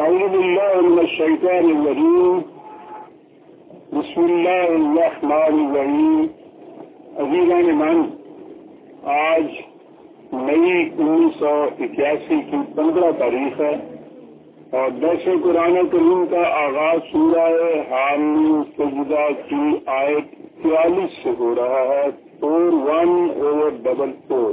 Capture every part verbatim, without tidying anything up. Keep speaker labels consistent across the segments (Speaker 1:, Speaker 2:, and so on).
Speaker 1: أعوذ بالله من الشيطان الرجيم بسم الله الرحمن الرحیم. عزیزان من، آج مئی انیس سو اکیاسی کی پندرہ تاریخ ہے اور درس قرآن کریم کا آغاز سورہ حامیم سجدہ کی آیت چوالیس سے ہو رہا ہے. Four one over double four.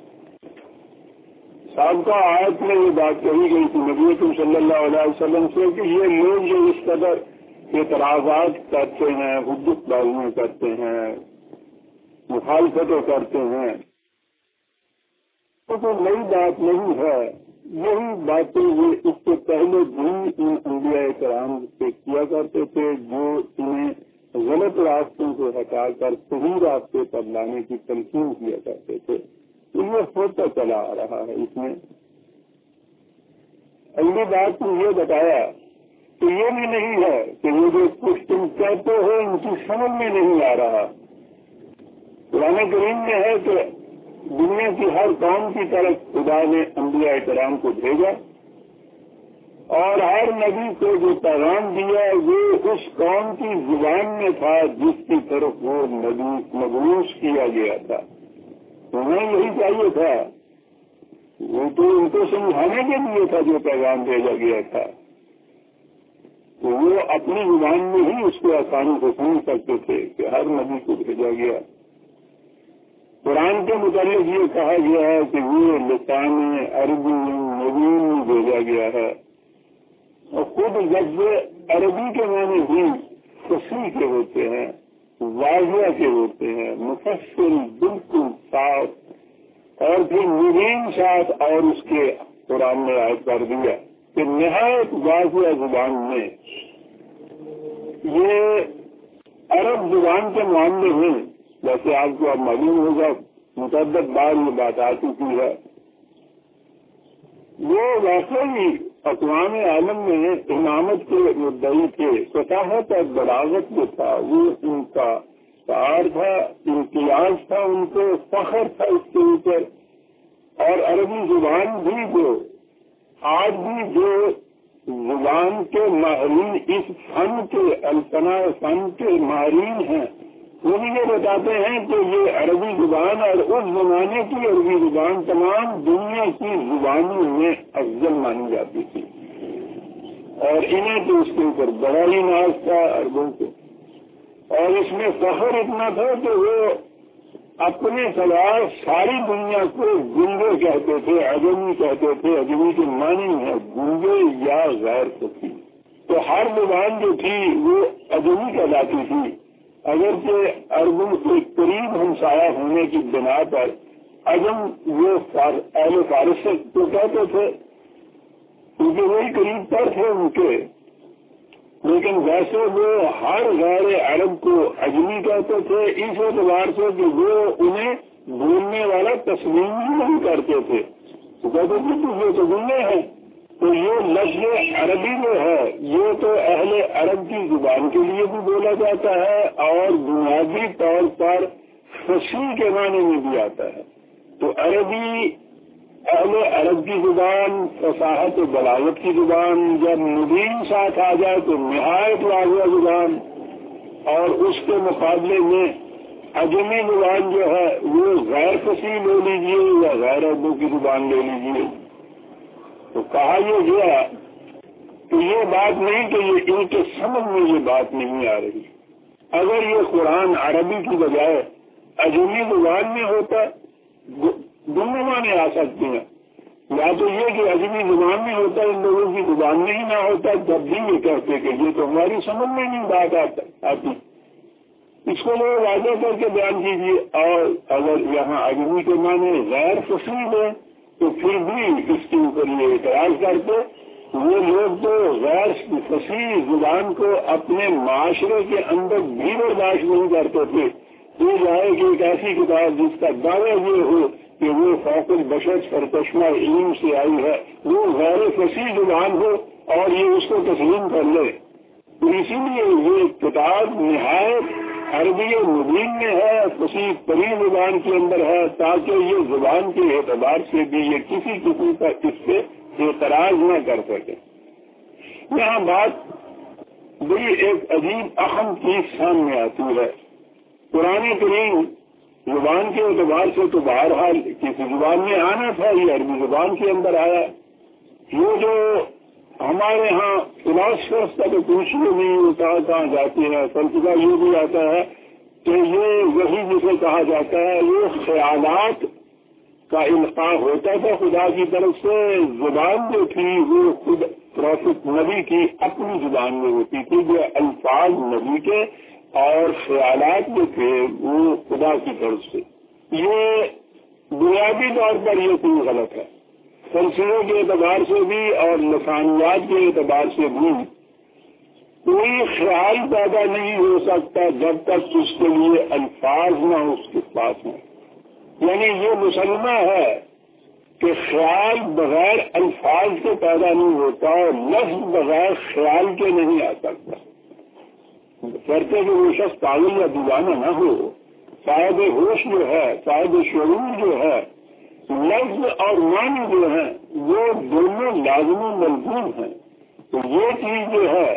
Speaker 1: سابقہ آیت میں یہ بات کہی گئی تھی نبی اکرم صلی اللہ علیہ وسلم سے کہ یہ لوگ جو اس قدر اعتراضات کرتے ہیں، حجت بازیاں کرتے ہیں، مخالفتیں کرتے ہیں، تو کوئی نئی بات نہیں ہے. یہی باتیں یہ اس سے پہلے بھی ان انبیاء کرام سے کیا کرتے تھے جو انہیں غلط راستوں سے ہٹا کر صحیح راستے پر لانے کی تلقین کیا کرتے تھے. یہ ہوتا چلا آ رہا ہے. اس میں اگلی بات نے یہ بتایا کہ یہ بھی نہیں ہے کہ یہ جو کچھ تم کہتے ہو ان کی سمجھ میں نہیں آ رہا. قرآن کریم میں ہے کہ دنیا کی ہر قوم کی طرف خدا نے انبیاء کرام کو بھیجا اور ہر نبی کو جو پیغام دیا وہ اس قوم کی زبان میں تھا جس کی طرف وہ نبی مبعوث کیا گیا تھا. انہیں یہی چاہیے تھا، وہ تو ان کو سمجھانے کے لیے تھا جو پیغام بھیجا گیا تھا. تو وہ اپنی زبان میں ہی اس کو آسانی سے سمجھ سکتے تھے کہ ہر نبی کو بھیجا گیا. قرآن کے متعلق یہ کہا گیا ہے کہ وہ لسان عربی مبین بھیجا گیا ہے اور خود لفظ عربی کے معنی بھی فصیح کے ہوتے ہیں، واضح کے ہوتے ہیں، مفصل بالکل صاف، اور پھر مبین ساتھ اور اس کے قرآن نے عائد کر دیا کہ نہایت واضح زبان میں. یہ عرب زبان کے معاملے میں جیسے آپ کو اب معلوم ہوگا متعدد بار یہ بات آ چکی ہے، وہ واقعی اقوام عالم میں امامت کے مدعی تھے. فصاحت اور بلاغت جو تھا وہ ان کا شعار تھا، امتیاز تھا، ان کو فخر تھا اس کے اوپر. اور عربی زبان بھی جو آج بھی جو زبان کے ماہرین اس فن کے الفنا فن کے ماہرین ہیں وہ بھی یہ بتاتے ہیں کہ یہ عربی زبان اور اس زمانے کی عربی زبان تمام دنیا کی زبانوں میں افضل مانی جاتی تھی اور انہیں تو اس کے اوپر بڑا ہی ناز تھا عربوں کو. اور اس میں فخر اتنا تھا کہ وہ اپنے سوا ساری دنیا کو گنگے کہتے تھے، عجمی کہتے تھے. عجمی کے معنی ہے گنگے یا غیر فصیح. تو ہر زبان جو تھی وہ عجمی کہلاتی تھی، اگرچہ عربوں کے قریب ہمسایہ ہونے کی بنا پر عجم وہ اہل فارس کو کہتے تھے کیونکہ وہی قریب پر تھے ان کے. لیکن ویسے وہ ہر غیر عرب کو عجمی کہتے تھے اس اعتبار سے کہ وہ انہیں بولنے والا تسلیم ہی نہیں کرتے تھے. تو کہتے تھے کہ یہ تو گنگے ہیں. تو یہ لفظ عربی جو ہے یہ تو اہل عرب کی زبان کے لیے بھی بولا جاتا ہے اور بنیادی طور پر فصیح کے معنی میں بھی آتا ہے. تو عربی اہل عرب کی زبان، فصاحت و بلاغت کی زبان، جب مبین ساتھ آ جائے تو نہایت واضح زبان. اور اس کے مقابلے میں عجمی زبان جو ہے وہ غیر فصیح لے لیجیے یا غیر عربوں کی زبان لے لیجیے. تو کہا یہ گیا کہ یہ بات نہیں کہ یہ ان کے سمجھ میں یہ بات نہیں آ رہی. اگر یہ قرآن عربی کی بجائے عجمی زبان میں ہوتا دونوں معنی آ سکتی ہیں. یا تو یہ کہ عجمی زبان میں ہوتا ان لوگوں کی زبان میں ہی نہ ہوتا جب بھی یہ کہتے کہ یہ تو ہماری سمجھ میں نہیں بات آتی. اس کو لوگ واضح کر کے بیان کیجیے. اور اگر یہاں عجمی کے معنی غیر فصیح ہے تو پھر بھی اس کے اوپر یہ اعتراض کرتے. وہ لوگ تو غیر فصیح زبان کو اپنے معاشرے کے اندر بھی برداشت نہیں کرتے تھے. یہ جائے کہ ایک ایسی کتاب جس کا دعویٰ یہ ہو کہ وہ فوق البشر سرچشمہ علم سے آئی ہے وہ غیر فصیح زبان ہو اور یہ اس کو تسلیم کر لے. تو اسی لیے یہ کتاب نہایت عربی مبین میں ہے، فصیح ترین زبان کے اندر ہے تاکہ یہ زبان کے اعتبار سے بھی یہ کسی قسم کا اس سے اعتراض نہ کر سکے. یہاں بات بڑی ایک عجیب اہم چیز سامنے آتی ہے. قرآن کریم زبان کے اعتبار سے تو بہرحال کسی زبان میں آنا تھا، یہ عربی زبان کے اندر آیا. یہ جو ہمارے ہاں فلاسفرس کا تو پوچھنے نہیں ہوتا کہاں جاتے ہیں، فلسفہ یہ بھی آتا ہے کہ یہ وہی جسے کہا جاتا ہے یہ خیالات کا القاء ہوتا تھا خدا کی طرف سے. زبان جو تھی وہ خود پروفٹ نبی کی اپنی زبان میں ہوتی تھی، جو الفاظ نبی کے اور خیالات جو تھے وہ خدا کی طرف سے. یہ بنیادی طور پر یہ کوئی غلط ہے. فلسفے کے اعتبار سے بھی اور لسانیات کے اعتبار سے بھی کوئی خیال پیدا نہیں ہو سکتا جب تک اس کے لیے الفاظ نہ اس کے پاس ہوں. یعنی یہ مسلمہ ہے کہ خیال بغیر الفاظ کے پیدا نہیں ہوتا اور لفظ بغیر خیال کے نہیں آ سکتا. کرتے کہ وہ شخص پاگل یا دیوانہ نہ ہو. صاحب ہوش جو ہے، صاحب شعور جو ہے، لفظ اور معنی جو ہیں وہ دونوں لازم و ملزوم ہیں. تو یہ چیز جو ہے،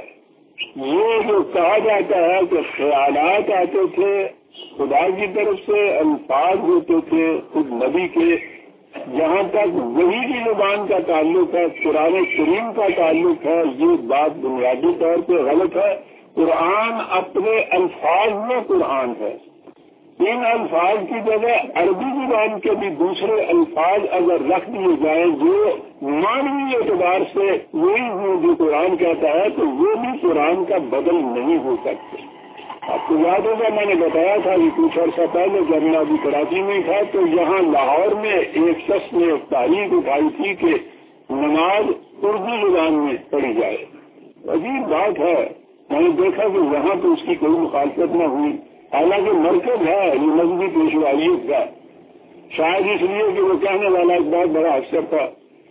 Speaker 1: یہ جو کہا جاتا ہے کہ خیالات آتے تھے خدا کی طرف سے، الفاظ ہوتے تھے خود نبی کے، جہاں تک وہی کی زبان کا تعلق ہے، قرآن کریم کا تعلق ہے، یہ بات بنیادی طور پہ غلط ہے. قرآن اپنے الفاظ میں قرآن ہے. ان الفاظ کی جگہ عربی زبان کے بھی دوسرے الفاظ اگر رکھ دیے جائیں جو معنوی اعتبار سے وہی ہوں جو قرآن کہتا ہے، تو وہ بھی قرآن کا بدل نہیں ہو سکتے. آپ کو یاد ہوگا میں نے بتایا تھا کہ کچھ عرصہ پہلے جب میں ابھی کراچی میں تھا تو یہاں لاہور میں ایک شخص نے ایک تحریک اٹھائی تھی کہ نماز اردو زبان میں پڑھی جائے. عجیب بات ہے، میں نے دیکھا کہ یہاں تو اس کی کوئی مخالفت نہ ہوئی، حالانکہ مرکز ہے یہ مذہبی پیشواریت کا، شاید اس لیے کہ وہ کہنے والا ایک بہت بڑا افسر تھا.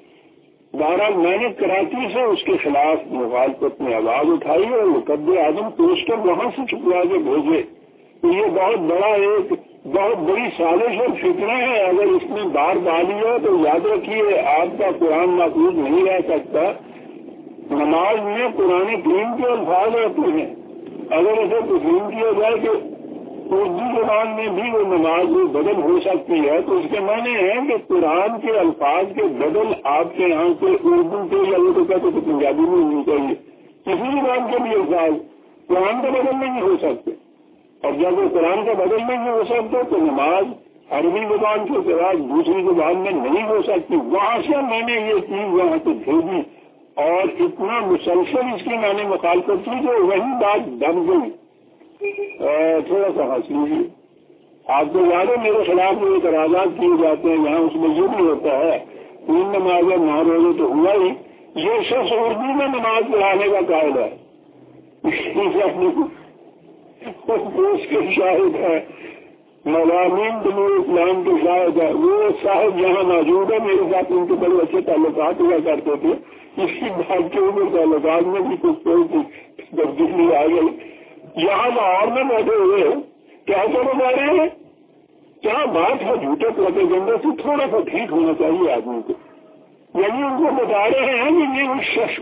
Speaker 1: بہرحال میں نے کراچی سے اس کے خلاف مخالفت میں آواز اٹھائی اور مقد اعظم پوسٹر وہاں سے چھپوا کے بھیجے. یہ بہت بڑا ایک بہت بڑی سازش اور فتنہ ہے. اگر اس میں بار ڈالی ہو تو یاد رکھیے آپ کا قرآن محفوظ نہیں رہ سکتا. نماز میں قرآن کریم کے الفاظ ہوتے ہیں، اگر اسے تسلیم کیا جائے کہ اردو زبان میں بھی وہ نماز بدل ہو سکتی ہے تو اس کے معنی ہے کہ قرآن کے الفاظ کے بدل آپ کے یہاں سے اردو کے یا وہ تو کہتے کہ پنجابی میں ہونی چاہیے، کسی زبان کے بھی الفاظ قرآن کا بدل نہیں ہو سکتے. اور جب وہ قرآن کا بدل نہیں ہو سکتے تو نماز عربی زبان کے سوا دوسری زبان میں نہیں ہو سکتی. وہاں سے میں نے یہ چیز وہاں سے بھیجی اور اتنا مسلسل اس کی میں نے مخالفت کی جو وہی بات دم گئی. تھوڑا سا ہنس لیجیے. آپ کو یاد ہے میرے خلاف جو اعتراضات کیے جاتے ہیں یہاں اس میں یہ بھی ہوتا ہے تین نمازیں نہ روزے تو ہوا ہی. یہ شخص اردو میں نماز پڑھانے کا قائل ہے، اس کے شاہد ہے، مضامین دنیا اسلام کے شاہد ہے. وہ صاحب یہاں موجود ہے، میرے ساتھ ان کے بڑے اچھے تعلقات ہوا کرتے تھے. اس کی بات کے اوپر تعلقات میں بھی کچھ کوئی تبدیلی آ گئی. یہاں لاہور میں بیٹھے ہوئے کیا کرنے جا رہے ہیں؟ کیا بات ہے جھوٹے پروپیگنڈا سے تھوڑا سا ٹھیک ہونا چاہیے آدمی کو. یعنی ان کو بتا رہے ہیں کہ یہ اس شخص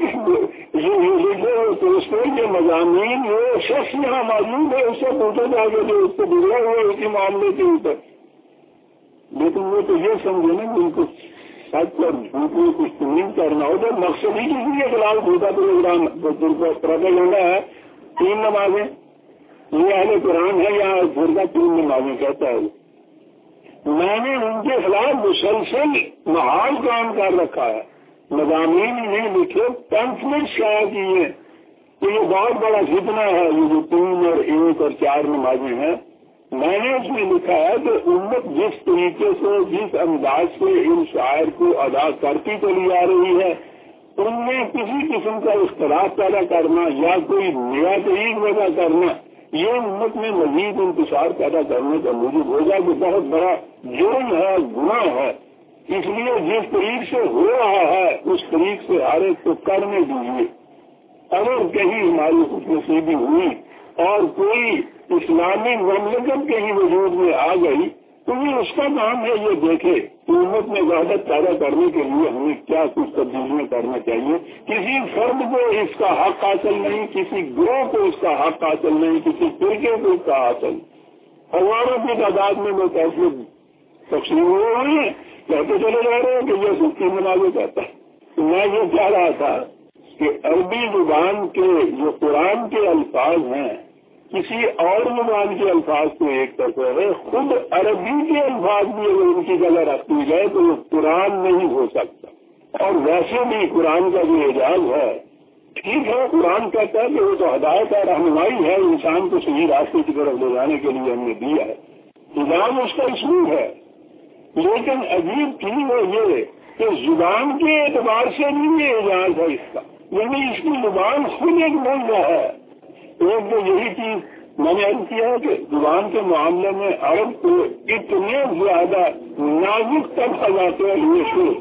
Speaker 1: کے مضامین وہ شخص یہاں موجود ہے، اس سے پوچھا جائے گا جو اس کو گزرا ہوا ہے اسی معاملے کے اوپر. لیکن وہ تو یہ سمجھے نا کہ ان کو سچ اور جھوٹ میں کچھ تمیم کرنا ہو تو مقصد ہی کسی کے خلاف جھوٹا پروگرام پروپیگنڈا ہے. تین نمازیں یہ اہل قرآن ہے یا فرقہ تین نمازیں کہتا ہے. میں نے ان کے خلاف مسلسل محاذ کام کر رکھا ہے، مضامین نہیں لکھے، پمفلٹ شائع کیے کہ یہ بہت بڑا فتنہ ہے یہ جو تین اور ایک اور چار نمازیں ہیں. میں نے اس میں لکھا ہے کہ امت جس طریقے سے جس انداز سے ان شاعر کو ادا کرتی چلی آ رہی ہے ان میں کسی قسم کا اختلاف پیدا کرنا یا کوئی نیا طریق پیدا کرنا یہ امت میں مزید انتشار پیدا کرنے کا موجب ہوگا کہ بہت بڑا جرم ہے، گناہ ہے. اس لیے جس طریق سے ہو رہا ہے اس طریق سے ہر ایک کو کرنے دیجیے. اگر کہیں ہماری خوش نصیبی ہوئی اور کوئی اسلامی مملکت کہیں وجود میں آ گئی تو یہ اس کا کام ہے یہ دیکھے کہ امت میں وحدت پیدا کرنے کے لیے ہمیں کیا کچھ تبدیلیاں کرنا چاہیے. کسی فرد کو اس کا حق حاصل نہیں, کسی گروہ کو اس کا حق حاصل نہیں, کسی فرقے کو اس کا حاصل. ہزاروں کی تعداد میں لوگ ایسے تقسیم ہوئے ہوئے ہیں, کہتے چلے جا رہے ہیں کہ یہ سستی مناظر کہتا ہے. تو میں یہ کہہ رہا تھا کہ عربی زبان کے جو قرآن کے الفاظ ہیں کسی اور زبان کے الفاظ کو ایک طرف ہے, خود عربی کے الفاظ بھی اگر ان کی جگہ رکھ دی جائے تو وہ قرآن نہیں ہو سکتا. اور ویسے بھی قرآن کا جو اعجاز ہے, ٹھیک ہے قرآن کہتا ہے کہ وہ تو ہدایت ہے, رہنمائی ہے, انسان کو صحیح راستے کی طرف لے جانے کے لیے ہم نے دیا ہے, اعجاز اس کا اسلوب ہے. لیکن عجیب چیز ہے یہ کہ زبان کے اعتبار سے بھی یہ اعجاز ہے اس کا, یعنی اس کی زبان خود ایک موضوع ہے. ایک تو یہی چیز میں نے عرض کیا ہے کہ زبان کے معاملے میں عرب کو اتنے زیادہ نازک تک سجاتے ہیں یہ شروع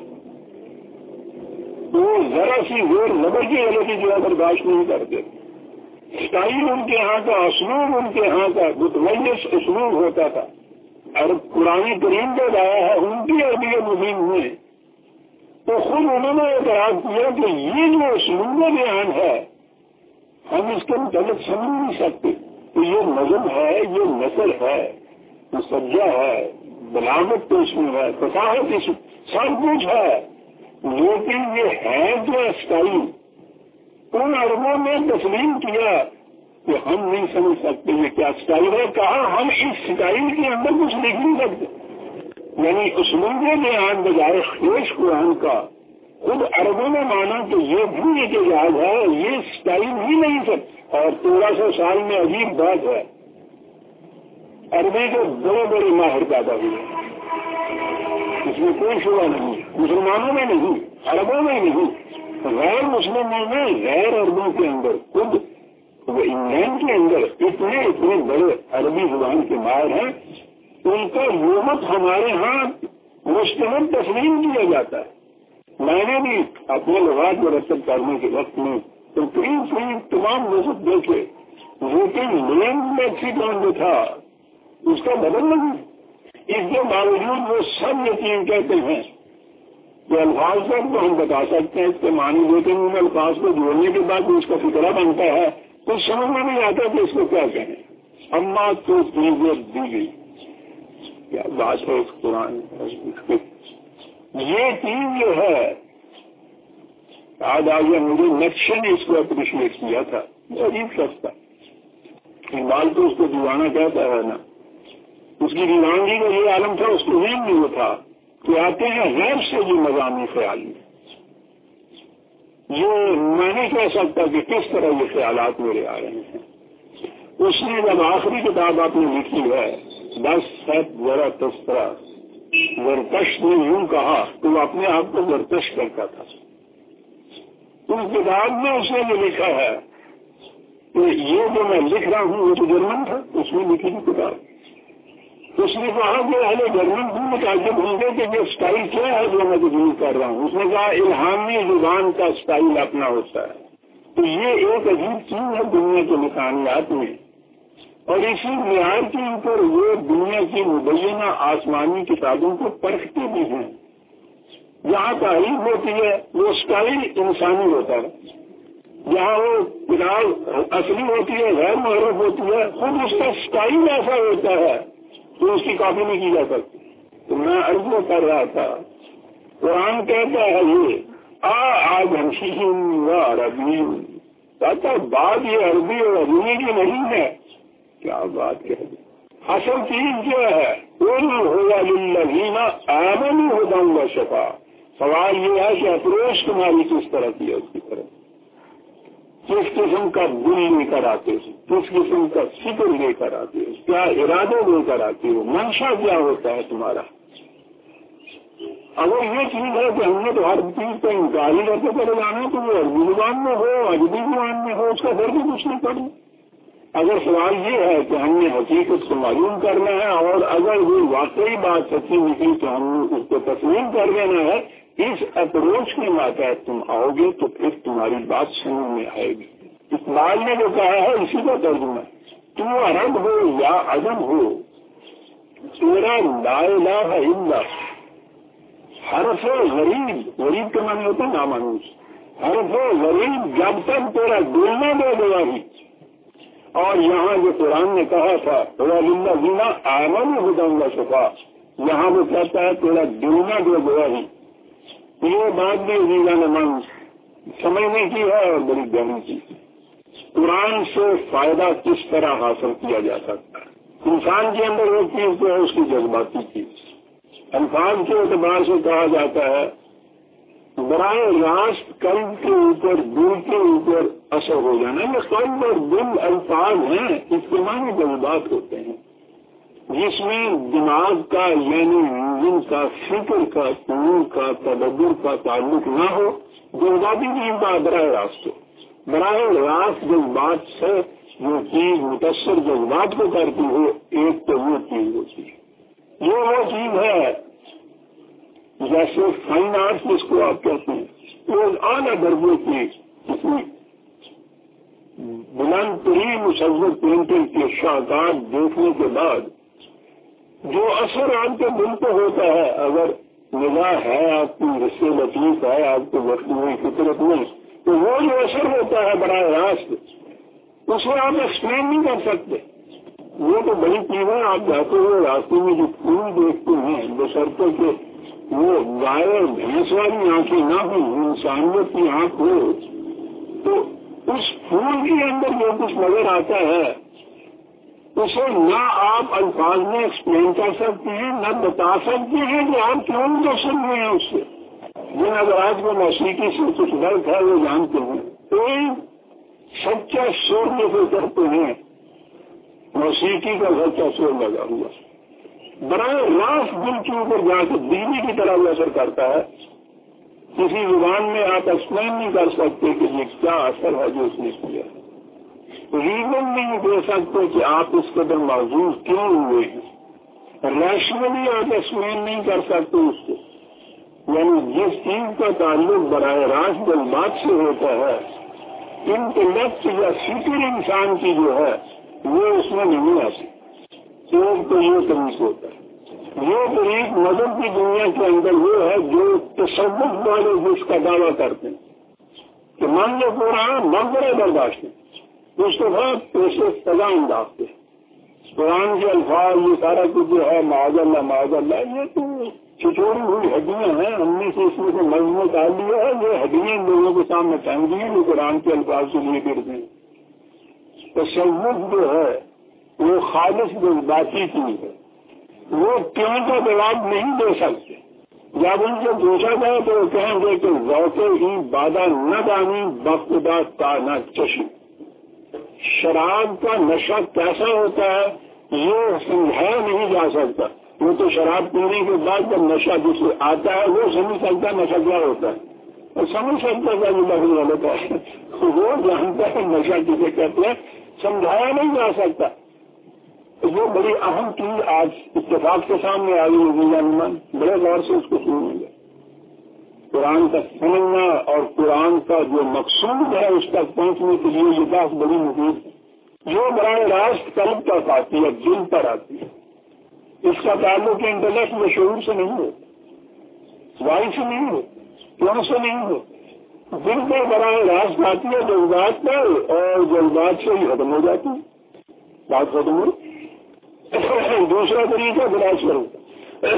Speaker 1: وہ ذرا سی زور لبر کی غلطی جو ہے برداشت نہیں کرتے. اسٹائل ان کے ہاں کا, اسلوب ان کے ہاں کا متمیز اسلوب ہوتا تھا. عرب قرآن کریم جو لایا ہے ان کی عربی مبین میں تو خود انہوں نے اعتراض کیا کہ یہ جو اسلوب بیان ہے ہم اس کے متعلق سمجھ نہیں سکتے. تو یہ نظم ہے, یہ نثر ہے, مسجع ہے, بلاغت تو اس میں ہے, فصاحت اس سب کچھ ہے, لیکن یہ ہے جو اسٹائل ان عربوں نے تسلیم کیا کہ ہم نہیں سمجھ سکتے یہ کیا اسٹائل ہے. کہا ہم اس اسٹائل کے اندر کچھ لکھ نہیں سکتے. یعنی اسلوب بیان بجائے خیش قرآن کا خود عربوں نے مانا کہ یہ بھی ایک اعجاز ہے, یہ اسٹائل ہی نہیں سکتا. اور تیرہ سو سال میں عجیب بات ہے, عربی کے بڑے بڑے ماہر پیدا ہوئے, اس میں کوئی شبہ نہیں, مسلمانوں میں نہیں, عربوں میں نہیں, غیر مسلموں میں, غیر عربوں کے اندر خود وہ انگلینڈ کے اندر اتنے اتنے بڑے عربی زبان کے ماہر ہیں. ان کا لغت ہمارے ہاں مستند تسلیم کیا جاتا ہے. میں نے بھی اپنے لغات مرتب کرنے کے وقت میں تو قریب قریب تمام لغت دیکھے, لیکن لینڈ میکسیکون جو تھا اس کا بدل نہیں. اس کے باوجود وہ سب یقین کہتے ہیں کہ الفاظ تک تو ہم بتا سکتے ہیں اس کے معنی, لیکن ان الفاظ کو جوڑنے کے بعد اس کا فکرہ بنتا ہے کچھ سمجھ میں نہیں آتا کہ اس کو کیا کہیں. اما تو چیزیں دی گئی, کیا بات ہے اس قرآن. یہ چیز جو ہے آج آگے مجھے نقشے نے اس کو اپریشیٹ کیا تھا, عجیب شخص تھا. اقبال تو اس کو دیوانہ کہتا ہے نا, اس کی دیوانگی کا یہ عالم تھا, اس کو ذہن میں وہ تھا کہ آتے ہیں غیر سے جو مضامین خیال میں. یہ میں نہیں کہہ سکتا کہ کس طرح یہ خیالات میرے آ رہے ہیں. اس نے جب آخری کتاب آپ نے لکھی ہے دس سات ذرا تذکرہ, ورکش نے یوں کہا تو وہ اپنے آپ کو ورکش کرتا تھا. اس کتاب میں اس نے یہ لکھا ہے کہ یہ جو میں لکھ رہا ہوں وہ تو جرمن تھا, اس میں لکھی تھی کتاب. اس نے کہا کہ اہل جرمن بھی متعجب ہوں گے کہ یہ اسٹائل کیا ہے جو میں تجویز کر رہا ہوں. اس نے کہا الہامی زبان کا اسٹائل اپنا ہوتا ہے. تو یہ ایک عجیب چیز ہے دنیا کے لسانیات میں, اور اسی معیار کے اوپر وہ دنیا کی مبینہ آسمانی کتابوں کو پرکھتے بھی ہیں. جہاں تعریف ہوتی ہے وہ اسٹائل انسانی ہوتا ہے, جہاں وہ کتاب اصلی ہوتی ہے غیر معروف ہوتی ہے, خود اس کا اسٹائل ایسا ہوتا ہے تو اس کی کاپی نہیں کی جا سکتی. تو میں عرض کر رہا تھا قرآن کہتا ہے یہ آ آج ہم و عربی, کہتا بات یہ عربی اور عربی کی نہیں ہے. کیا بات کہہ دی. اصل چیز جو ہے ہوگا للذین آمنوا ھدی و شفا. سوال یہ ہے کہ اپروچ تمہاری کس طرح کی ہے, اس کی طرف کس قسم کا دل لے کر آتے ہو, کس قسم کا فکر لے کر آتے ہو, کیا ارادے لے کر آتے ہو, منشا کیا ہوتا ہے تمہارا. اگر یہ چیز ہے کہ ہم نے تو ہر چیز کا انکار ہی کرتے چلے جانا تو وہ عربی زبان میں ہو عجبی زبان میں ہو اس کا فرق بھی کچھ نہیں پڑے. اگر سوال یہ ہے کہ ہم نے حقیقت کو معلوم کرنا ہے اور اگر وہ واقعی بات سچی نکلی تو ہم نے اس کو تسلیم کر دینا ہے, اس اپروچ کے ماتحت تم آؤ گے تو پھر تمہاری بات سمجھ میں آئے گی. اقبال نے جو کہا ہے اسی کا ترجمہ ہے, تو عرب ہو یا عجم ہو تیرا لا الہ الا حرف غریب، غریب کا معنی ہوتا ہے نامانوس، حرف غریب جب تک تیرا دل نہ دے گواہی، اور یہاں جو قرآن نے کہا تھا وَلِلَّذِينَ آمَنُوا هُدًى وَشِفَاءٌ، یہاں وہ کہتا ہے تیرا دل نہ دے گواہی۔ یہ بات بھی عزیزان من سمجھنے کی ہے اور بڑی گہری کی۔ قرآن سے فائدہ کس طرح حاصل کیا جا سکتا ہے؟ انسان کے اندر وہ چیز جو ہے اس کی جذباتی چیز، الفاظ کے اعتبار سے کہا جاتا ہے براہ راست قلب کے اوپر دل کے اوپر اثر ہو جانا۔ یہ قلب اور دل الفاظ ہیں، اس کے معنی جذبات ہوتے ہیں، جس میں دماغ کا یعنی انجن کا، فکر کا، شعور کا، تدبر کا تعلق نہ ہو، جذباتی چیز کا براہ راست ہو۔ براہ راست جذبات سے جو چیز متاثر جذبات کو کرتی ہو، ایک تو وہ چیز ہوتی ہے، یہ وہ چیز ہے جیسے فائن آرٹس جس کو آپ کہتے ہیں، وہ اعلیٰ درجے کی کسی بلند ترین مصور پینٹنگ کے شاہکار دیکھنے کے بعد جو اثر آپ کے دل پہ ہوتا ہے، اگر نگاہ ہے آپ کی، رس لطیف ہے آپ کو مصنوعی فطرت میں، تو وہ جو اثر ہوتا ہے براہ راست اسے آپ ایکسپلین نہیں کر سکتے۔ وہ تو بڑی چیز ہے، آپ جاتے ہوئے راستے میں جو پھول دیکھتے ہیں بشرطے کے وہ گائے بھینس والی آنکھیں نہ ہوں، انسانیت کی آنکھ ہو، تو اس پھول کے اندر جو کچھ نظر آتا ہے اسے نہ آپ الفاظ میں ایکسپلین کر سکتے ہیں، نہ بتا سکتے ہیں کہ آپ کیوں متاثر ہوئے ہیں اس سے۔ جن حضرات کو موسیقی سے کچھ درد ہے وہ جانتے ہیں، کوئی سچا شور جیسے کرتے ہیں، موسیقی کا سچا شور لگا ہوا براہ راست دل کے اوپر جا کے بجلی کی طرح وہ اثر کرتا ہے۔ کسی زبان میں آپ ایکسپلین نہیں کر سکتے کہ یہ کیا اثر ہے جو اس نے کیا، ریزن نہیں دے سکتے کہ آپ اس قدر موجود کیوں ہوئے ہیں، ریشنلی آپ ایکسپلین نہیں کر سکتے اس کو۔ یعنی جس چیز کا تعلق براہ راست جذبات سے ہوتا ہے، انٹلیکٹ یا فکر انسان کی جو ہے وہ اس میں نہیں آتی۔ ایک تو یہ طریق ہوتا ہے، یہ طریق مدد کی دنیا کے اندر وہ ہے جو تصوف والے جس کا دعویٰ کرتے ہیں کہ مان لو قرآن مغرب برداشت ہے، اس کے بعد پیشے سزا انداز کے قرآن کے الفاظ یہ سارا کچھ جو ہے معاذ اللہ معاذ اللہ، یہ تو چھچوڑی ہوئی ہڈیاں ہیں، ہم نے سے اس میں سے مضمون ڈال دیا ہے، یہ ہڈیاں لوگوں کے سامنے ٹانگ دی جو قرآن کے الفاظ سے لیے کرتے ہیں۔ تصوف جو ہے وہ خالص جذباتی چیز ہے، وہ کیوں کا جواب نہیں دے سکتے۔ جب ان سے پوچھا جائے تو وہ کہیں گے کہ ذوق ہی بادہ نہ دانی بخدا کا نہ چشم، شراب کا نشہ کیسا ہوتا ہے یہ سمجھایا نہیں جا سکتا۔ وہ تو شراب پینے کے بعد جب نشہ جسے آتا ہے وہ سمجھ سکتا ہے نشہ کیا ہوتا ہے، اور سمجھ سکتا ہے جو لفظ غلط ہے وہ جانتا ہے نشہ کسے کہتے ہیں، سمجھایا نہیں جا سکتا۔ یہ بڑی اہم چیز آج اتفاق کے سامنے آئی ہے، بڑے غور سے اس کو سنیں گے۔ قرآن کا سمجھنا اور قرآن کا جو مقصود ہے اس تک پہنچنے کے لیے یہ بات بڑی مفید ہے، جو براہ راست قلب تک آتی ہے، دل پر آتی ہے۔ اس کا تعلق انٹلیکٹ و شعور سے نہیں ہو، وائی سے نہیں ہو، کیوں سے نہیں ہو، دل پر براہ راست آتی ہے جذبات پر، اور جذبات سے ہی ختم ہو جاتی ہے، بات ختم ہو۔ دوسرا طریقہ بلاس کرو،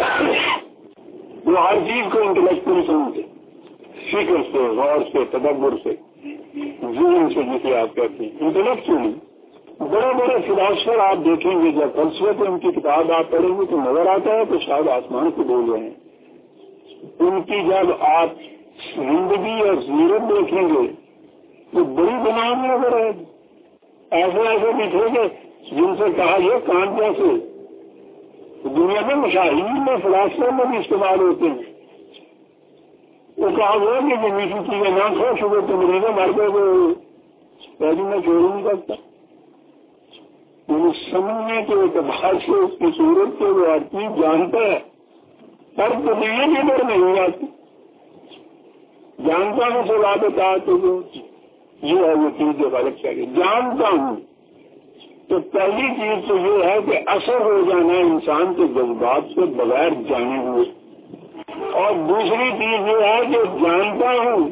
Speaker 1: وہ ہر چیز کو انٹلیکچولی سمجھتے، فکر سے، غور سے، تدبر سے، ذہن سے جسے آپ کہتے ہیں انٹلیکچولی۔ بڑے بڑے فلاسفر آپ دیکھیں گے جب فلسفے پہ ان کی کتاب آپ پڑھیں گے تو نظر آتا ہے کہ شاید آسمان کو بول رہے ہیں۔ ان کی جب آپ زندگی اور سیرت دیکھیں گے تو بڑی بناؤ میں نظر آئے گی، ایسے ایسے دکھے گے جن سے کہا یہ کام کیسے دنیا میں مشاہیر میں فلاسفوں میں بھی استعمال ہوتے ہیں۔ وہ کہا ہوا کہ جو میٹھی چیزیں نہ کھو شوگر تو مریضیں مر گئے وہ پیدی میں چھوڑ نہیں سکتا۔ یعنی سمجھنے کے اعتبار سے اس کی صورت سے وہ ہر چیز جانتا ہے، پر دنیا کی در نہیں آتی، جانتا ہوں سے بات بتا تو یہ ہے وہ چیز جو غلط چاہیے، جانتا ہوں تو پہلی چیز تو یہ ہے کہ اثر ہو جانا انسان کے جذبات سے بغیر جانے ہوئے، اور دوسری چیز یہ ہے کہ جانتا ہوں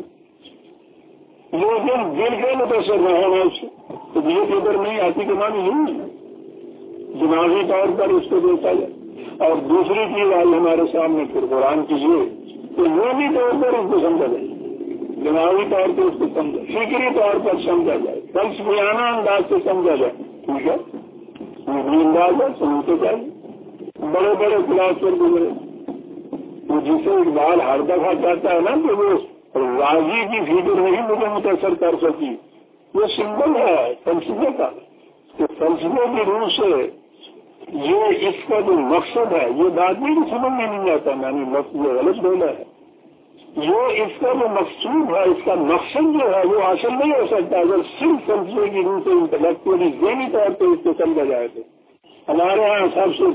Speaker 1: لیکن دل کے متاثر نہ ہونا اس سے، تو یہ فکر نہیں آتی کہ مانی نہیں دماغی طور پر اس کو دیکھا جائے۔ اور دوسری چیز آئی ہمارے سامنے پھر قرآن کی یہ کہ ذہنی طور پر اس کو سمجھا جائے، دماغی طور پر اس کو سمجھا، فکری طور پر سمجھا جائے، فلسفیانہ انداز سے سمجھا جائے، ٹھیک ہے فکری انداز ہے سمجھتے چاہیے۔ بڑے بڑے فلاسفر گزرے وہ جسے اقبال ہر دفعہ کہتا ہے نا کہ وہ راضی کی فکر نہیں مجھے متاثر کر سکی، وہ سمبل ہے فلسفے کا کہ فلسفے کی روح سے یہ اس کا جو مقصد ہے، یہ بات نہیں سمجھ میں نہیں آتا، میں نے لفظ یہ غلط بولا ہے، یہ اس کا جو مقصود ہے، اس کا مقصد جو ہے وہ حاصل نہیں ہو سکتا اگر صرف فلسفے کی روح سے انٹلیکچولی ذہنی طور پہ اس کو سمجھا جائے تو۔ ہمارے یہاں سب سے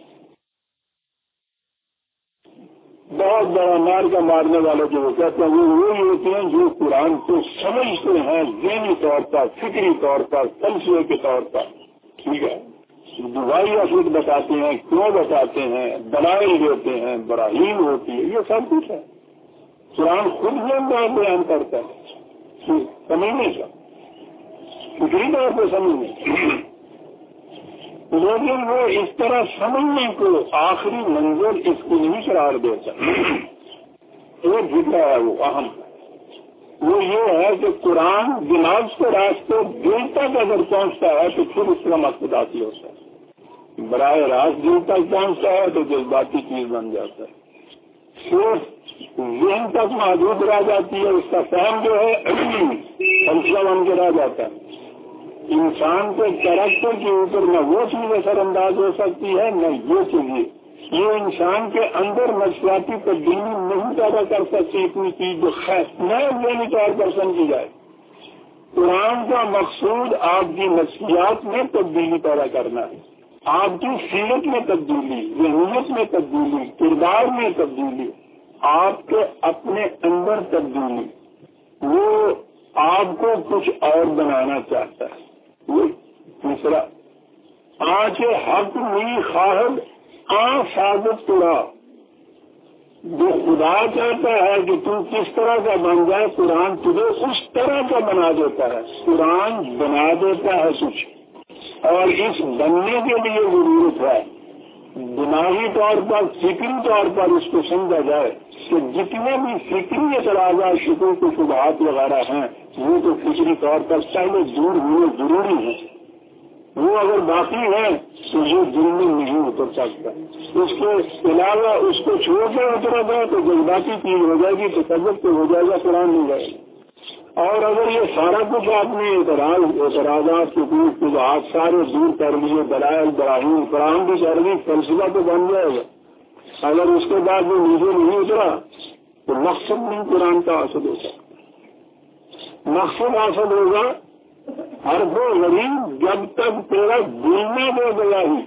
Speaker 1: بہت بڑا مار کا مارنے والے جو وہ کہتے ہیں وہ وہی ہوتے ہیں جو قرآن کو سمجھتے ہیں ذہنی طور پر، فکری طور پر، فلسفے کے طور پر، ٹھیک ہے، دعائی اصل بتاتے ہیں، کیوں بتاتے ہیں، دلائل دیتے ہیں، براہین ہوتی ہے، یہ سب کچھ ہے قرآن خود میں بیان کرتا ہے سمجھنے کا، فکری طور پہ سمجھنے، لیکن وہ اس طرح سمجھنے کو آخری منزل اس کو نہیں قرار دیتا۔ ایک ذکر ہے وہ اہم، وہ یہ ہے کہ قرآن دماغ کے راستے دل تک اگر پہنچتا ہے تو پھر اس کا مقصد حاصل ہوتا ہے، براہ راست دل تک پہنچتا ہے تو جذباتی چیز بن جاتا ہے، صرف ذہن تک محدود رہ جاتی ہے، اس کا فہم جو ہے فلسفہ بن کے رہ جاتا ہے۔ انسان کے کیریکٹر کے اوپر نہ وہ چیز اثر انداز ہو سکتی ہے نہ یہ چیز، یہ انسان کے اندر نفسیاتی تبدیلی نہیں پیدا کر سکتی اتنی چیز جو خیر نہ ذہنی طور پر سمجھی جائے۔ قرآن کا مقصود آپ کی نفسیات میں تبدیلی پیدا کرنا ہے، آپ کی سیرت میں تبدیلی، ذہنیت میں تبدیلی، کردار میں تبدیلی، آپ کے اپنے اندر تبدیلی، وہ آپ کو کچھ اور بنانا چاہتا ہے۔ تیسرا آج حق می خواہد آ ثابت کرا، جو خدا چاہتا ہے کہ تم کس طرح کا بن جائے قرآن تجھے اس طرح کا بنا دیتا ہے، قرآن بنا دیتا ہے کچھ، اور اس بننے کے لیے ضرورت ہے دماغی طور پر، فکری طور پر اس کو سمجھا جائے کہ جتنے بھی فکری اعتراضات، شکوک و شبہات وغیرہ ہیں وہ تو فکری طور پر پہلے دور ہوئے ضروری ہیں، وہ اگر باقی ہے تو یہ دل میں نہیں اتر سکتا، اس کے علاوہ اس کو چھوڑ کر اترا جائے تو جذباتی چیز ہو جائے گی، تصوف تو ہو جائے گا، قرآن نہیں جائے گا۔ اور اگر یہ سارا کچھ آپ نے اعتراض اعتراضات شکوک شبہات سارے دور کر لیے، دلائل براہین قرآن بھی کر لی، فلسفہ تو بن جائے گا، اگر اس کے بعد وہ نیچے نہیں اترا تو مقصد نہیں قرآن کا حاصل ہوتا، مقصد حاصل ہوگا ہر وہ غریب جب تک تیرا دل میں دے گیا ہی،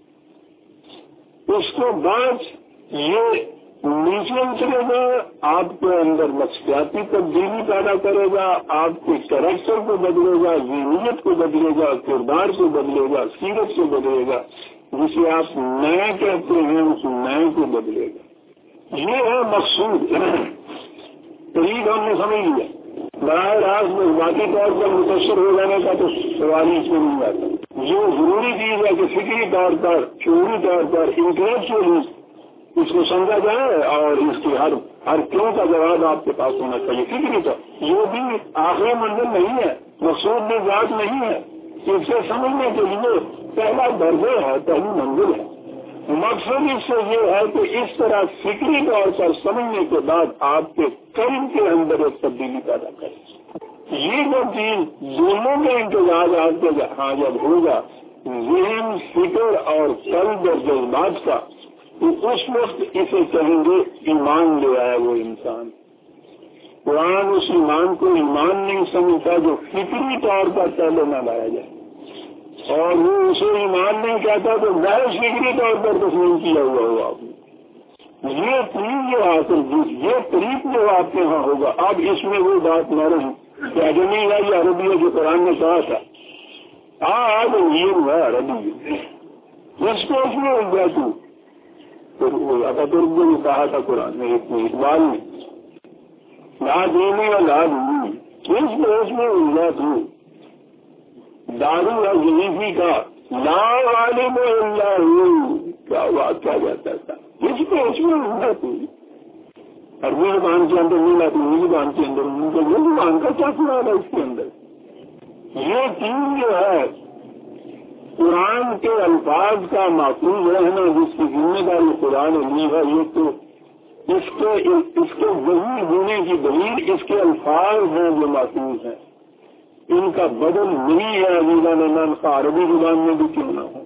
Speaker 1: اس کے بعد یہ نیچے اترے گا، آپ کے اندر نفسیاتی تبدیلی پیدا کرے گا، آپ کے کریکٹر کو بدلے گا، ذہنیت کو بدلے گا، کردار کو بدلے گا، سیرت کو بدلے گا، جسے آپ نیا کہتے ہیں اس نئے کو بدلے گا۔ یہ ہے مقصود، طریق ہم نے سمجھ لیا، براہ راست جذباتی طور پر متاثر ہو جانے کا تو سوال ہی سے نہیں آتا۔ یہ ضروری چیز ہے کہ فکری طور پر، شعوری طور پر، انٹلیکچولی اس کو سمجھا جائے اور اس کی ہر ہر کیوں کا جواب آپ کے پاس ہونا چاہیے فکری طور۔ یہ بھی آخری منزل نہیں ہے، مقصود میں ذات نہیں ہے، اس سے سمجھنے کے لیے پہلا درجہ ہے، پہلی منزل ہے۔ مقصد اس سے یہ ہے کہ اس طرح فکری طور پر سمجھنے کے بعد آپ کے قلب کے اندر ایک تبدیلی پیدا کرے۔ یہ جو چیز دونوں کا امتزاج آپ کے ہاں جب ہوگا، ذہن، فکر اور قلب اور جذبات کا، تو اس وقت اسے کہیں گے ایمان لے آیا وہ انسان۔ قرآن اس ایمان کو ایمان نہیں سمجھتا جو فکری طور پر پہلے نہ لایا جائے، اور وہ اسے ایمان نہیں کہتا تو محض فکری طور پر تسلیم کیا ہوا ہوا آپ نے۔ یہ طریق جو حاصل یہ طریق جو آپ کے یہاں ہوگا، اب اس میں وہ بات نہ رہی کہ اجمی ہے یا عربی ہے جو قرآن نے کہا تھا آدم ربی اس کو اس میں الجھا تو اکترب نے کہا تھا قرآن میں اقبال نے لا دینے اور لا دینی اس میں اس میں الجھا تو دارو اور ضعیفی کا لا عالم اللہ کیا بات کیا جاتا تھا اس کو اس میں الجھا تو عربی زبان کے اندر نہیں لاتی اردو زبان کے اندر ان کو یہ زبان کا کیا سوال ہے اس کے اندر یہ چیز جو ہے قرآن کے الفاظ کا محفوظ رہنا جس کی ذمہ داری قرآن نے لی ہے یہ تو اس کے اس کے ضرور ہونے کی دلیل اس کے الفاظ ہیں جو محفوظ ہیں ان کا بدل نہیں ہے عزیزہ نمان کا عربی زبان میں بھی کیوں نہ ہو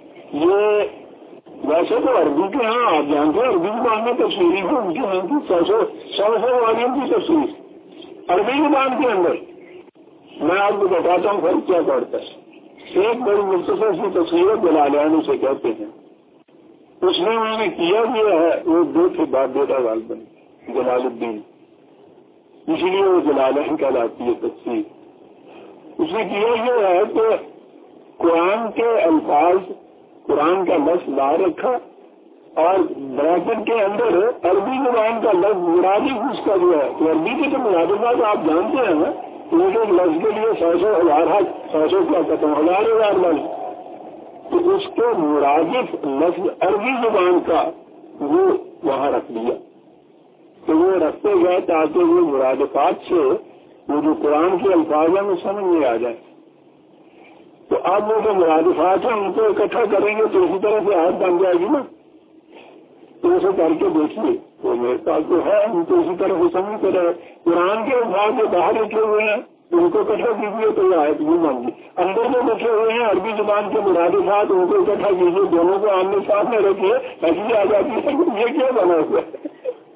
Speaker 1: یہ ویسے تو عربی کے ہاں آپ جانتے ہیں عربی زبان میں تفصیلی ہے ان کے ہاں کی سو سو سو سو والوں کی تفصیل عربی زبان کے اندر میں آپ کو بتاتا ہوں فرق کیا پڑتا ہے ایک بڑی مختصر سی تصویر جلالین سے کہتے ہیں اس میں انہوں نے کیا گیا ہے وہ دو کے بعد بیٹا وال بنے جلال الدین اس لیے وہ جلالین کہلاتی ہے تصویر اس نے کیا گیا ہے کہ قرآن کے الفاظ قرآن کا لفظ لا رکھا اور بریکٹ کے اندر عربی زبان کا لفظ مرادف اس کا جو ہے تو عربی کے جو مرادفات آپ جانتے ہیں نا ایک ایک لفظ کے لیے سو سو ہزار سو سو کیا کہتے ہیں ہزار ہزار لفظ تو اس کے مرادف لفظ عربی زبان کا وہ وہاں رکھ دیا تو وہ رکھتے گئے تاکہ وہ مرادفات سے وہ جو قرآن کے الفاظ ہیں وہ سمجھ میں آ جائے تو اب وہ جو مرادفات ہیں ان کو اکٹھا کریں گے تو اسی طرح سے آیت بن جائے گی نا تو اسے کر کے دیکھیے تو میرے پاس جو ہے ان کو اسی طرح سے سمجھ کر قرآن کے الفاظ جو باہر لکھے ہوئے ہیں ان کو اکٹھا کیجیے تو یہ آیت بھی مان گی اندر جو لکھے ہوئے ہیں عربی زبان کے مرادفات ان کو اکٹھا کیجیے دونوں کو آمنے سامنے رکھیے ایسی آ جاتی ہے یہ کیا بنا ہوا ہے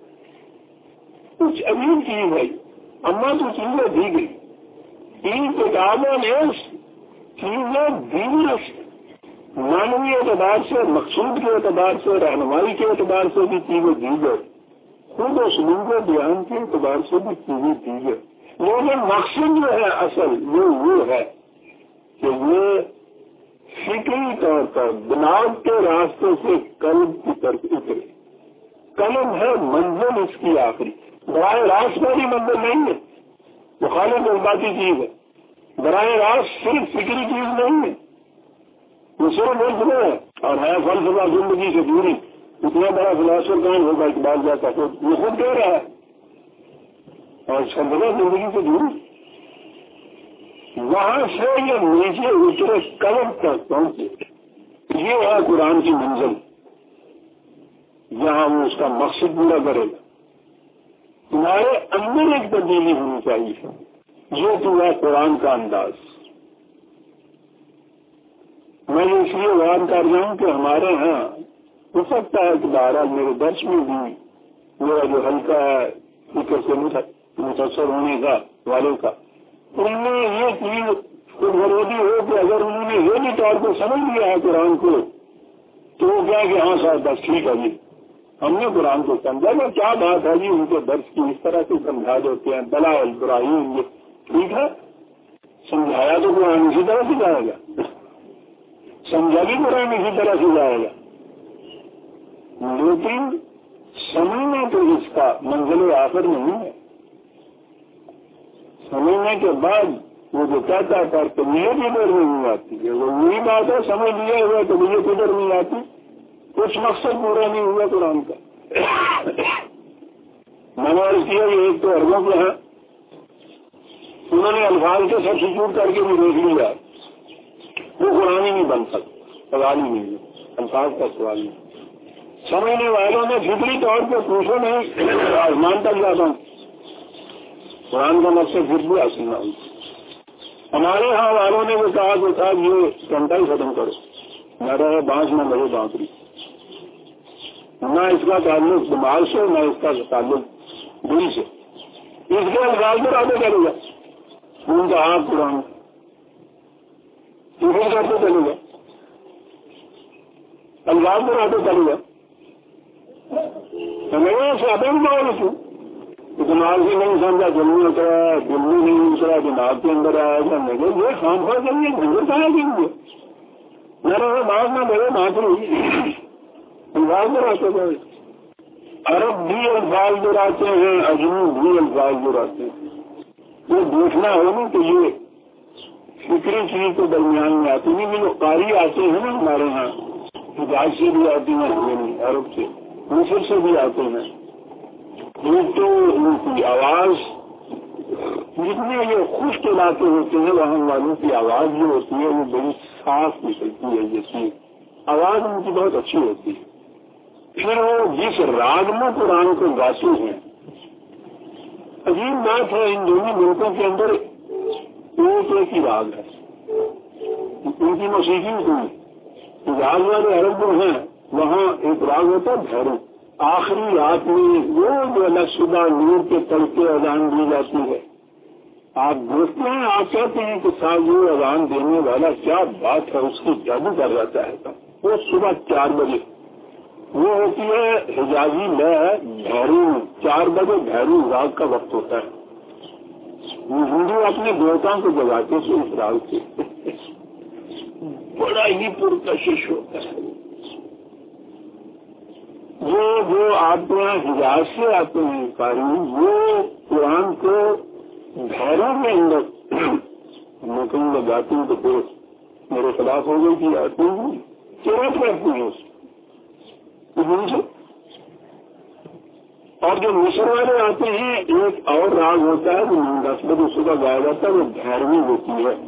Speaker 1: کچھ عجیب چیز ہے اما تو چیزیں دی گئی ان کتابوں نے چیزیں دی معنوی اعتبار سے مقصود کے اعتبار سے رہنمائی کے اعتبار سے بھی چیزیں دی گئی خود اسلوب بیان کے اعتبار سے بھی چیزیں دی گئی لیکن مقصد جو ہے اصل وہ وہ ہے کہ یہ فکری طور پر بناوٹ کے راستے سے قلب کی طرف اترے قلم ہے منزل اس کی آخری براہ راست والی منزل نہیں ہے مخالف جذباتی چیز ہے براہ راست صرف فکری چیز نہیں ہے وہ صرف ملک میں ہے اور ہے فلسفہ زندگی سے دوری اتنا بڑا فلاسفر کون ہوگا اقبال جاتا ہے وہ خود کہہ رہا ہے اور سمجھا زندگی سے دوری وہاں سے یہ نیچے اترے قلم تک پہنچے یہ ہے قرآن کی منزل جہاں وہ اس کا مقصد پورا کرے گا تمہارے اندر ایک تبدیلی ہونی چاہیے یہ تو ہے قرآن کا انداز میں اس لیے بیان کر رہا ہوں کہ ہمارے ہاں ہو سکتا ہے کہ بہرحال میرے درس میں بھی میرا جو ہلکا ہے فکر سے متاثر ہونے کا والے کا ان میں یہ چیز خود غرضی ہو کہ اگر انہوں نے یہ بھی طور پر سمجھ لیا ہے قرآن کو تو وہ کیا کہ ہاں صاحب بس ٹھیک ہے جی ہم نے قرآن کو سمجھا کہ کیا بات ہے جی ان کے درس کی اس طرح سے سمجھا دیتے ہیں دلائل براہیم یہ ٹھیک ہے سمجھایا تو قرآن اسی طرح سے جائے گا سمجھا بھی قرآن اسی طرح سے جائے گا لیکن سمجھنا تو اس کا منزل آخر نہیں ہے سمجھنے کے بعد وہ جو کہتا ہے پر طبیعت ادھر نہیں آتی ہے وہ وہی بات ہے سمجھ لیا ہوا طبیعت ادھر نہیں آتی کچھ مقصد پورا نہیں ہوا قرآن کا میں نے عرض کیا کہ ایک تو عربوں کے ہیں انہوں نے الفاظ کے سبسٹیٹیوٹ کر کے بھی دیکھ لیا وہ قرآن ہی نہیں بن سکتا سوال ہی نہیں ہے الفاظ کا سوال نہیں سمجھنے والوں نے فکری طور پہ پوچھو نہیں آسمان تک جاتا ہوں قرآن کا مقصد پھر بھی حاصل نہ ہو ہمارے ہاں والوں نے وہ کہا کہ صاحب یہ گھنٹہ ہی ختم کرو نہ رہے بانس نہ رہے بانسری نہ اس کا تعلق دماغ سے نہ اس کا تعلق دل سے اس کے الفاظ پر آگے کرے گا ان کا آپ قرآن فکر کرتے چلے گا الفاظ پر آگے کرے گا ہمیں سے ابھی بول رہی دماغ سے نہیں سمجھا، جلدی اترا، دلی نہیں اترا، دماغ کے اندر آیا جانے گا یہ خام خواہ کریے گھر کہاں دیں گے میرا باغ میں میرے ماتری الفاظ دراتے گئے، عرب بھی الفاظ دراتے ہیں، اجنبی بھی الفاظ دراتے ہیں۔ یہ دیکھنا ہے نا کہ یہ فکری چیز کے درمیان میں آتی نہیں، جو قاری آتے ہیں نا ہمارے یہاں حجاز سے بھی آتی ہیں، یعنی عرب سے مصر سے بھی آتے ہیں، یہ تو ان کی آواز جتنے یہ خشک علاقے ہوتے ہیں وہاں والوں کی آواز جو ہوتی ہے وہ بڑی صاف نکلتی ہے، جیسی آواز ان کی بہت اچھی ہوتی ہے۔ پھر وہ جس راگ میں قرآن کو گاتے ہیں، عجیب بات ہے ان دونوں ملکوں کے اندر ایک ایک ہی راگ ہے، ان کی موسیقی کوئی راگ والے عرب جو ہیں وہاں ایک راگ ہوتا ہے بھیرو، آخری رات میں وہ جو الگ شدہ نور کے تڑکے اذان دی جاتی ہے، آپ دیکھتے ہیں آپ کہتے ہیں کہ صاحب وہ اذان دینے والا کیا بات ہے، اس کی جادو کر جاتا ہے۔ وہ صبح چار بجے وہ ہوتی ہے حجازی لے بھیرو، چار بجے بھیرو راگ کا وقت ہوتا ہے۔ ہندو اپنے دیوتاؤں کو جگاتے تھے اس راگ سے، بڑا ہی پرکشش ہوتا ہے۔ وہ جو آپ کے یہاں حجاز سے آتے ہیں قاری، وہ قرآن کو بھیروں کے اندر میں کہیں لگاتی ہوں تو پھر میرے خلاف ہو گئی کہ آتی ہوں چرت کرتی ہیں اس سے۔ اور جو مصر والے آتے ہیں ایک اور راگ ہوتا ہے جو دس بجے صبح گایا جاتا ہے، وہ بھیروی ہوتی ہے،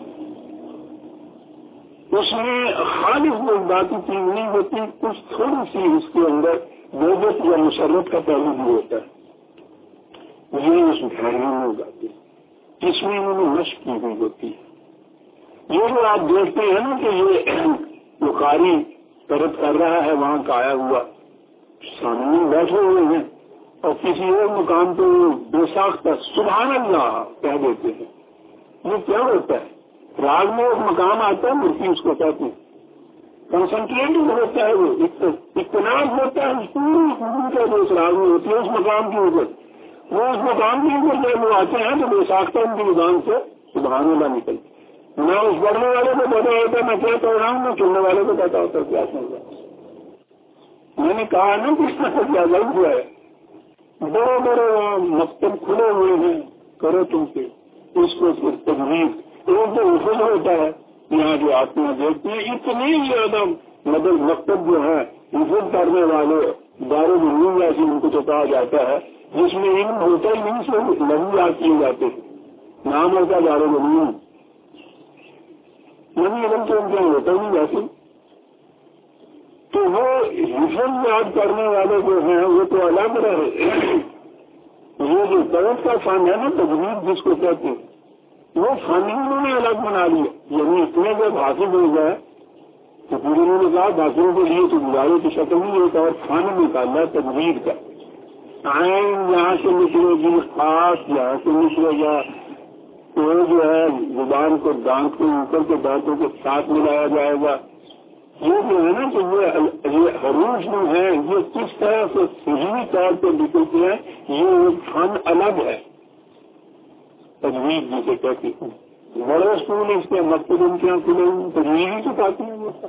Speaker 1: اس میں خالص جذباتی چیز نہیں ہوتی، کچھ تھوڑی سی اس کے اندر نوبت یا مسرت کا پہلو بھی ہوتا ہے، یہ اس بھیروی میں گاتے ہیں، اس میں انہوں نے مشق کی ہوئی ہوتی ہے۔ یہ جو آپ دیکھتے ہیں نا کہ یہ بخاری طرف کر رہا ہے وہاں کا آیا ہوا، سامنے بیٹھے ہوئے ہیں اور کسی اور مقام پہ بے ساختہ سبحان اللہ کہہ دیتے ہیں، یہ کیا ہوتا ہے؟ راگ میں ایک مقام آتا ہے مرتی اس کو کہتے ہیں، کنسنٹریٹ ہوتا ہے، وہ اطلاع ہوتا ہے پوری جو اس راگ میں ہوتی ہے اس مقام کے اوپر، وہ اس مقام کے اوپر جب وہ آتے ہیں تو بے ساختہ ان کی زبان سے سبحان اللہ نکلتی، نہ اس پڑھنے والے کو پتا ہوتا میں کیا پڑھ رہا ہوں، نہ سننے والے کو پتا ہوتا کیا سن رہا ہوں۔ میں نے کہا نا کس طرح کیا غلط ہوا ہے، بڑے بڑے مکتب کھلے ہوئے ہیں، کرو تم سے اس کو پھر تجویز ایک جو حفظ ہوتا ہے یہاں جو آپ یہاں دیکھتے ہیں اتنی زیادہ مدد مکتب جو ہے حفظ کرنے والے دارالعلوم جیسے ان کو تو کہا جاتا ہے، جس میں علم ہوتا ہی نہیں سے لغو یاد کیے جاتے ہیں، نام ہوتا ہے دارالعلوم، یعنی علم تو ان کا ہوتا ہی نہیں جیسے، تو وہ حفظ یاد کرنے والے جو ہیں وہ تو الگ رہے، یہ جو طرف کا فن ہے نا تجوید جس کو کہتے ہیں وہ فن انہوں نے الگ بنا لیا، یعنی اتنے جب حاصل ہو گئے تو پھر انہوں نے کہا باقیوں کے لیے تو گزارے کی شکل نہیں ایک اور فن نکالا تجوید کا، آئین یہاں سے نکلے گی، خاص یہاں سے نکلے گا، تو جو ہے زبان کو دانت کے اوپر کے دانتوں کے ساتھ ملایا جائے گا، یہ جو ہے نا کہ یہ حروف جو ہیں یہ کس طرح سے صحیح طور پہ نکلتے ہیں، یہ ایک فن الگ ہے تجوید جسے کہتے ہیں۔ بڑے اسکول اس کے مکتب ان کے یہاں کھلے تجوید ہی سکھاتے ہیں، وہ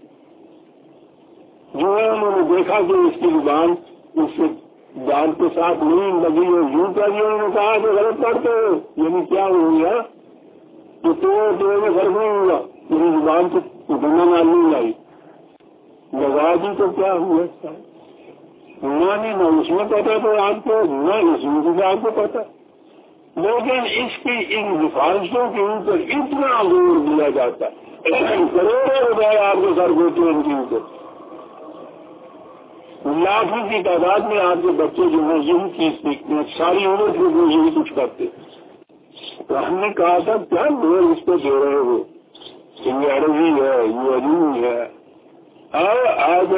Speaker 1: جو ہے انہوں نے دیکھا کہ اس کی زبان اس دانت کے ساتھ نہیں لگی اور یوں کر دیا، انہوں نے کہا کہ غلط پڑھتے ہو، یعنی کیا ہو گیا کہ تو میں فرق نہیں ہوا، میری زبان کو دنیا نال نہیں لائی، لگا دی تو کیا ہوا، نہ نہ اس میں پتا تو آپ کو نہ اس میں آپ کو پتا، لیکن اس کی ان حفاظتوں کے اوپر اتنا زور دیا جاتا ہے، کروڑوں روپئے آپ کے سر ہوتے ہیں ان کے اوپر، لاکھوں کی تعداد میں آپ کے بچے جو ہیں یہی چیز سیکھتے ہیں، ساری عمر سے وہ یہی کچھ کرتے ہیں۔ تو ہم نے کہا تھا کیا لوگ اس کو دے رہے ہو، یہ عربی ہے، یہ عجمی ہے، آج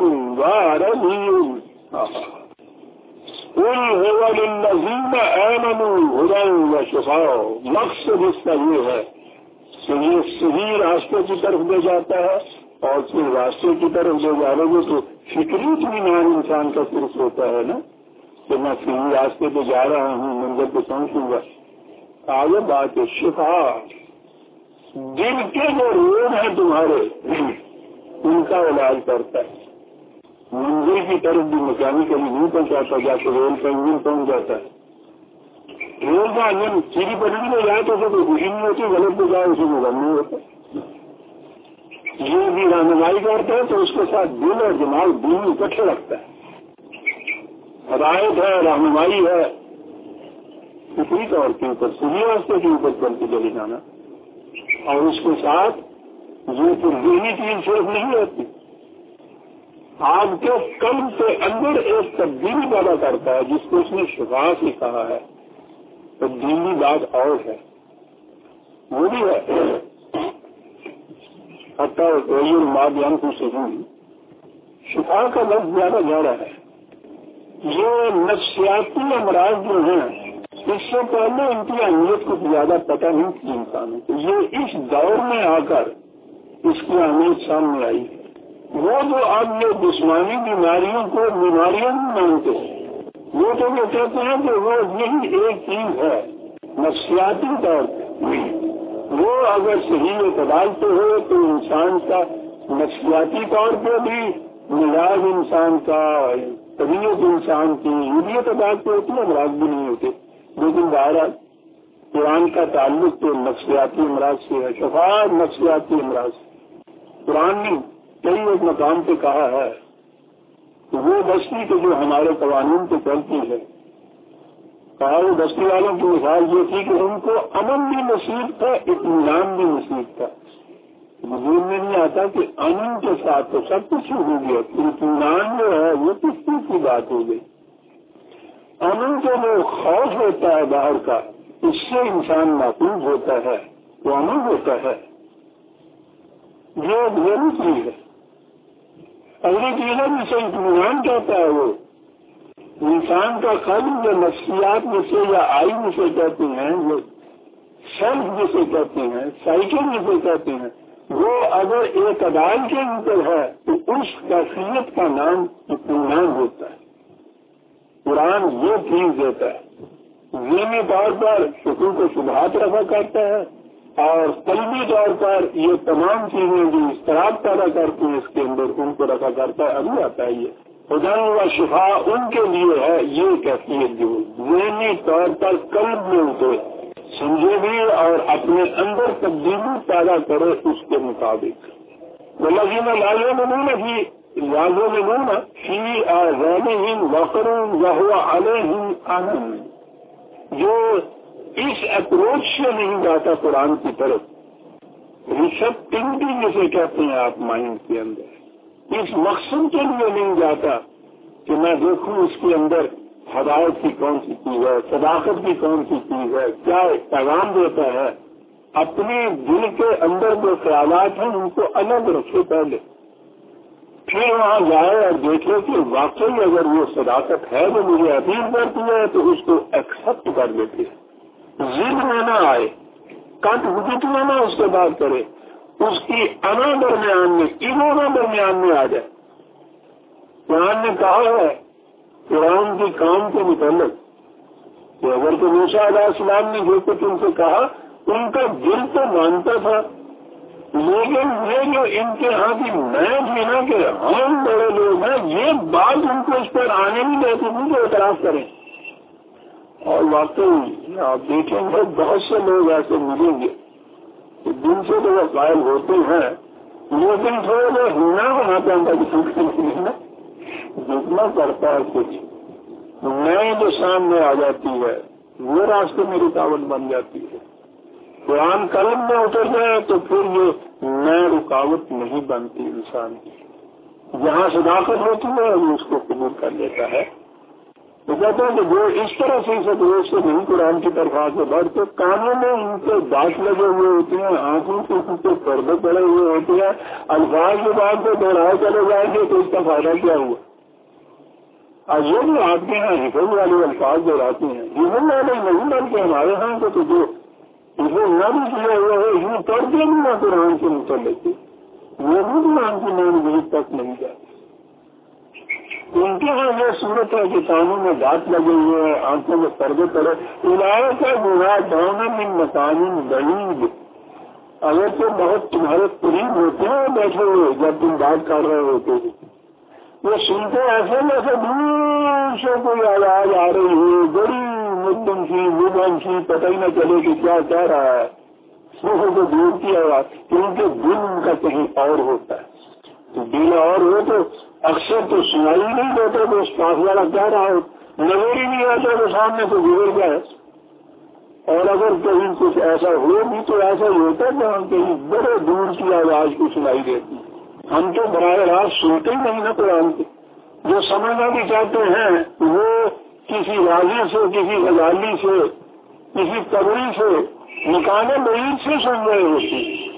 Speaker 1: مقصد اس کا یہ ہے کہ یہ صحیح راستے کی طرف لے جاتا ہے، اور پھر راستے کی طرف لے جانے گے تو فکری اطمینان انسان کا صرف ہوتا ہے نا، کہ میں صحیح راستے پہ جا رہا ہوں، منزل پہ پہنچوں گا. آگے بات ہے شفا. دل کے جو روگ ہیں تمہارے ان کا علاج کرتا ہے. منزل کی طرف بھی مکینیکلی نہیں پہنچاتا، جا کے ریل کا انجن پہنچ جاتا ہے. ریل کا انجن سیدھی پٹری میں جائے تو اسے کوئی خوشی نہیں ہوتی، غلط پہ جائے اسے کوئی غم نہیں ہوتا. یہ بھی رہنمائی کرتا ہے تو اس کے ساتھ دل اور دماغ دونوں اکٹھے رکھتا ہے. ہدایت ہے، رہنمائی ہے، فطری طور کے اوپر صحیح راستے کے اوپر چلتے چلے جانا. اور اس کے ساتھ یہ پھر ذہنی چیز صرف نہیں ہوتی، آپ کے قلب کے اندر ایک تبدیلی پیدا کرتا ہے جس کو اس نے شفا سے کہا ہے. تبدیلی بات اور ہے، وہ بھی ہے. حتیٰ کوئی مادیان کو سکون شفا کا لفظ زیادہ گہرا ہے. یہ نفسیاتی امراض جو ہیں اس سے پہلے ان کی اہمیت کو زیادہ پتہ نہیں تھی انسانوں کو. یہ اس دور میں آ کر اس کی اہمیت سامنے آئی. وہ جو اب یہ جسمانی بیماریوں کو بیماریاں نہیں مانتے، وہ تو یہ کہتے ہیں کہ وہ یہی ایک چیز ہے نفسیاتی طور پہ. وہ اگر صحیح اعتدال پہ ہو تو انسان کا نفسیاتی طور پہ بھی مزاج انسان کا، طبیعت انسان کی یہ اعتدال پہ ہوتی ہے، امراض بھی نہیں ہوتے. لیکن بہرحال قرآن کا تعلق تو نفسیاتی امراض سے ہے، شفا نفسیاتی امراض. قرآن نے کئی ایک مقام پہ کہا ہے کہ وہ بستی کے جو ہمارے قوانین پہ چلتی ہے، کہا وہ بستی والوں کی مثال یہ تھی کہ ان کو امن بھی نصیب تھا، اطمینان بھی نصیب تھا. وجود میں نہیں آتا کہ امن کے ساتھ تو سب کچھ ہو گیا، اطمینان جو ہے وہ کس چیز کی بات ہو گئی. امن جو وہ خوف ہوتا ہے باہر کا، اس سے انسان محفوظ ہوتا ہے، وہ امن ہوتا ہے. یہ ضروری چیز ہے. اگلی چیز ہے جسے اطمینان کہتا ہے، وہ انسان کا قلب جو نفسیات میں سے یا آئی میں سے کہتے ہیں، وہ سیلف جسے کہتے ہیں، سائیکل جسے کہتے ہیں، وہ اگر ایک عدال کے اوپر ہے تو اس کیفیت کا نام اطمینان ہوتا ہے. قرآن یہ چیز دیتا ہے. ذہنی طور پر شکر کو شبہات رفع کرتا ہے اور قلبی طور پر یہ تمام چیزیں جو اضطراب پیدا کرتی ہیں اس کے اندر ان کو رفع کرتا ہے. ابھی آتا ہے یہ خدا و شفا ان کے لیے ہے. یہ کیفیت جو ذہنی طور پر قلب میں اترے، سمجھے بھی اور اپنے اندر تبدیلی پیدا کرے اس کے مطابق. والذین لا یؤمنون فی یعلمون فی آذانہم وقر وہو علیہم امن. جو اس اپروچ سے نہیں جاتا قرآن کی طرف، ریسپ تھنکنگ جسے کہتے ہیں آپ مائنڈ کے اندر، اس مقصد کے لیے نہیں جاتا کہ میں دیکھوں اس کے اندر ہدایت کی کون سی چیز ہے، صداقت کی کون سی چیز ہے، کیا پیغام دیتا ہے. اپنے دل کے اندر جو خیالات ہیں ان کو الگ رکھے پہلے، پھر وہاں جائے اور دیکھے کہ واقعی اگر وہ صداقت ہے جو مجھے اپیل کرتی ہے تو اس کو ایکسپٹ کر لیتے ہیں. ضد میں نہ آئے، کٹ وجٹ میں نہ اس کے بعد کرے، اس کی انا درمیان میں ایگو درمیان میں آ جائے. قرآن نے کہا ہے قرآن کی کام کے متعلق کہ اگر تو موسیٰ علیہ السلام نے جو کچھ ان سے کہا ان کا دل تو مانتا تھا، لیکن یہ جو ان کے ہاں کی میں تھی نا کہ ہم بڑے لوگ ہیں، یہ بات ان کو اس پر آنے نہیں دیتی تھی کہ اعتراف کریں. اور واقعی آپ دیکھیں گے بہت سے لوگ ایسے ملیں گے کہ دن سے تو وہ قائل ہوتے ہیں لیکن تھوڑا جو ہونا ہونا چاہتا ہے جتنا پڑتا ہے کچھ نئے جو سامنے آ جاتی ہے وہ راستے میں رکاوٹ بن جاتی ہے. قرآن قلم میں اتر جائے تو پھر یہ نئے رکاوٹ نہیں بنتی انسان کی. جہاں صداقت ہوتی ہے وہ اس کو قبول کر لیتا ہے. تو کہتے ہیں کہ جو اس طرح سے اس روز سے نہیں قرآن کی طرف آگے بڑھتے، کانوں میں ان کے دانت لگے ہوئے ہوتے ہیں، آنکھوں سے ان کے پردے پڑے ہوئے ہوتے ہیں، الفاظ کے بعد کو دوہرائے چلے جائیں گے تو اس کا فائدہ کیا ہوا. اور یہ بھی آپ کے یہاں حفظ والے الفاظ دہراتے ہیں، حفظ والے نہیں بلکہ ہمارے یہاں کو تو جو حفظ نہ بھی کیا ہوا ہے یوں پڑھتے بھی نہ قرآن سے متعلق وہ بھی قرآن کی مان گریب تک نہیں جاتی. ان کے یہاں یہ صورت ہے کہ کانوں میں دانت لگے ہوئے ہیں، آنکھوں میں پردے پڑے، علاوہ کا گناہ ڈھونا من مکان بعید، اگر تو بہت تمہارے قریب ہوتے ہیں بیٹھے ہوئے جب تم بات کر رہے ہوتے ہیں، وہ سنتے ایسے جیسے دور سے کوئی آواز آ رہی ہے، بڑی مدم سی مدم سی، پتہ ہی نہ چلے کہ کیا کہہ رہا ہے، صرف کو دور کی آواز، کیونکہ دل ان کا کہیں اور ہوتا ہے، دل اور ہو تو اکثر تو سنائی نہیں دیتا تو اس پاس والا کہہ رہا ہو، نظر ہی نہیں آتا تو سامنے سے گزر جائے، اور اگر کہیں کچھ ایسا ہو بھی تو ایسا ہی ہوتا ہے کہ ہم کہیں بڑے دور کی آواز کو سنائی دیتی، ہم تو براہ راست سنتے ہی نہیں نا قرآن کے، جو سمجھنا بھی چاہتے ہیں وہ کسی راضی سے، کسی غزالی سے، کسی قبری سے، مکان بعید سے سن رہے ہوتے،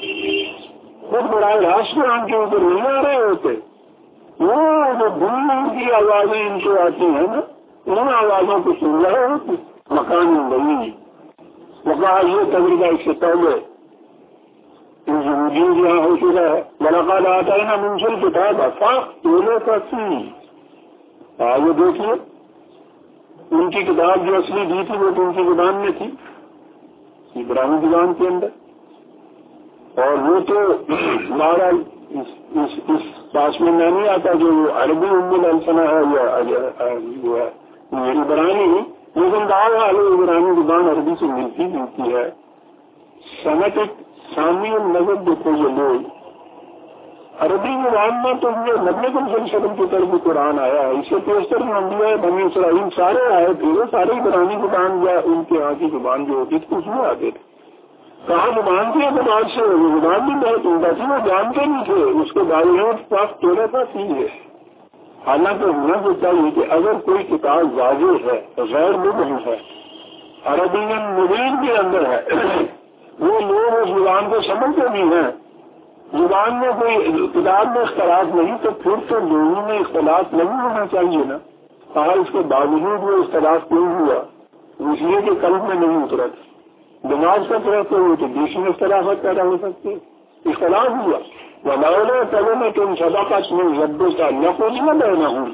Speaker 1: خود براہ راست قرآن کے اوپر نہیں آ رہے ہوتے، وہ جو دور کی آوازیں ان کو آتی ہیں نا، ان آوازوں کو سن رہے ہوتے، مکان بعید۔ وقع یہ تجربہ اس سے پہلے یہودیوں یہاں ہو چکا ہے، ملاقات آتا ہے نا منشل کتاب افاق تھی، آگے دیکھیے ان کی کتاب جو اصلی دی تھی وہ تو ان کی زبان میں تھی، عبرانی زبان کے اندر، اور وہ تو ہمارا اس پاس میں نہیں آتا جو عربی ام السنہ ہے یا عبرانی، لیکن دعوی علیہ عبرانی زبان عربی سے ملتی ملتی ہے۔ صنعت ثانی النظر دیکھو یہ لوگ عربی زبان میں تو یہ نبی صلی اللہ علیہ وسلم کی طرف قرآن آیا ہے، اسے پیشتر انبیاء بنی اسرائیل سارے آئے تھے، وہ سارے عبرانی زبان یا ان کے یہاں کی زبان جو ہوتی تھی اس میں آتے تھے، کہاں زبان کی اعتبار سے وہ زبان بھی بہت عمدہ تھی، وہ جانتے نہیں تھے، اس کے باوجود پاک تھوڑا سا سی ہے۔ حالانکہ ہونا تو چاہیے کہ اگر کوئی کتاب واضح ہے، غیر مبہم ہے، عربی مبین کے اندر ہے، وہ لوگ اس زبان کو سمجھتے بھی ہیں، زبان میں کوئی کتاب میں اختلاف نہیں، تو پھر تو لوگوں میں اختلاف نہیں ہونا چاہیے نا، کہا اس کے باوجود وہ اختلاف کیوں ہوا؟ اس لیے کہ قلب میں نہیں اترا تھا، دماغ سے رہتے ہوئے تو بیچ میں اختلافات پیدا ہو سکتے، اختلاف ہوا، وَلَوْلَا كَلِمَةٌ سَبَقَتْ مِنْ رَبِّكَ لَقُضِيَ بَيْنَهُمْ،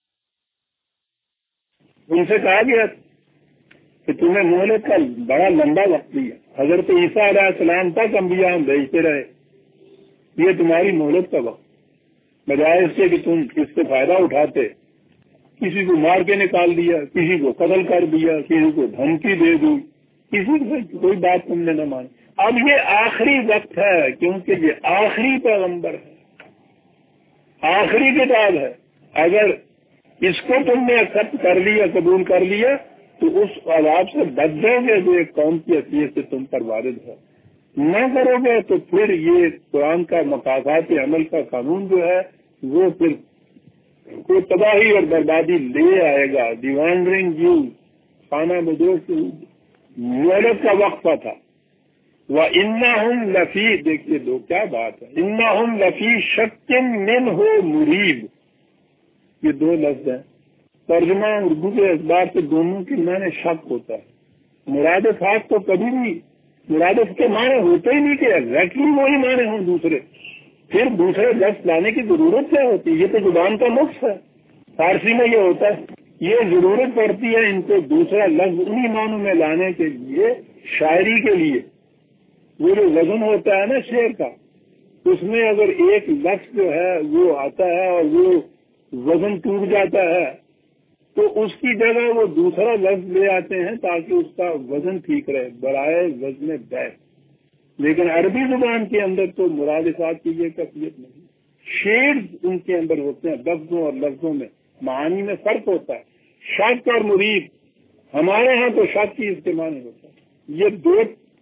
Speaker 1: ان سے کہا گیا کہ تمہیں مہلت کا بڑا لمبا وقت دیا، حضرت عیسیٰ علیہ السلام تک انبیاء ہم بھیجتے رہے، یہ تمہاری مہلت کا وقت، بجائے اس سے کہ تم اس سے فائدہ اٹھاتے، کسی کو مار کے نکال دیا، کسی کو قتل کر دیا، کسی کو دھمکی دے دی، کسی کو کوئی بات تم نے نہ مانی۔ اب یہ آخری وقت ہے، کیونکہ یہ آخری پیغمبر ہے، آخری کتاب ہے، اگر اس کو تم نے ایکسپٹ کر لیا، قبول کر لیا، تو اس عذاب سے بچ جاؤ گے جو ایک قوم کی حیثیت سے تم پر وارد ہے، نہ کرو گے تو پھر یہ قرآن کا مقاصد عمل کا قانون جو ہے وہ پھر کوئی تباہی اور بربادی لے آئے گا۔ دی وانڈرنگ یو خانہ بدوش مہلت کا وقفہ تھا۔ وَإِنَّهُمْ لَفِي، دیکھیے دو کیا بات ہے، إِنَّهُمْ لَفِي شَكٍّ مِّنْهُ مُرِيبٍ، یہ دو لفظ ہیں، ترجمہ اردو کے اعتبار سے دونوں کے معنی شک ہوتا ہے، مرادف خاص تو کبھی بھی مرادف کے معنی ہوتے ہی نہیں کہ ایگزیکٹلی وہی معنی ہوں دوسرے، پھر دوسرے لفظ لانے کی ضرورت کیا ہوتی ہے؟ یہ تو زبان کا نقص ہے، فارسی میں یہ ہوتا ہے، یہ ضرورت پڑتی ہے ان کو دوسرا لفظ انہی معنوں میں لانے کے لیے، شاعری کے لیے وہ جو وزن ہوتا ہے نا شعر کا، اس میں اگر ایک لفظ جو ہے وہ آتا ہے اور وہ وزن ٹوٹ جاتا ہے تو اس کی جگہ وہ دوسرا لفظ لے آتے ہیں تاکہ اس کا وزن ٹھیک رہے، برائے وزن بیت۔ لیکن عربی زبان کے اندر تو مرادفات کی یہ کیفیت نہیں، شیڈز ان کے اندر ہوتے ہیں، لفظوں اور لفظوں میں معانی میں فرق ہوتا ہے۔ شک اور مرید، ہمارے ہاں تو شک کی استعمال نہیں ہوتا، یہ دو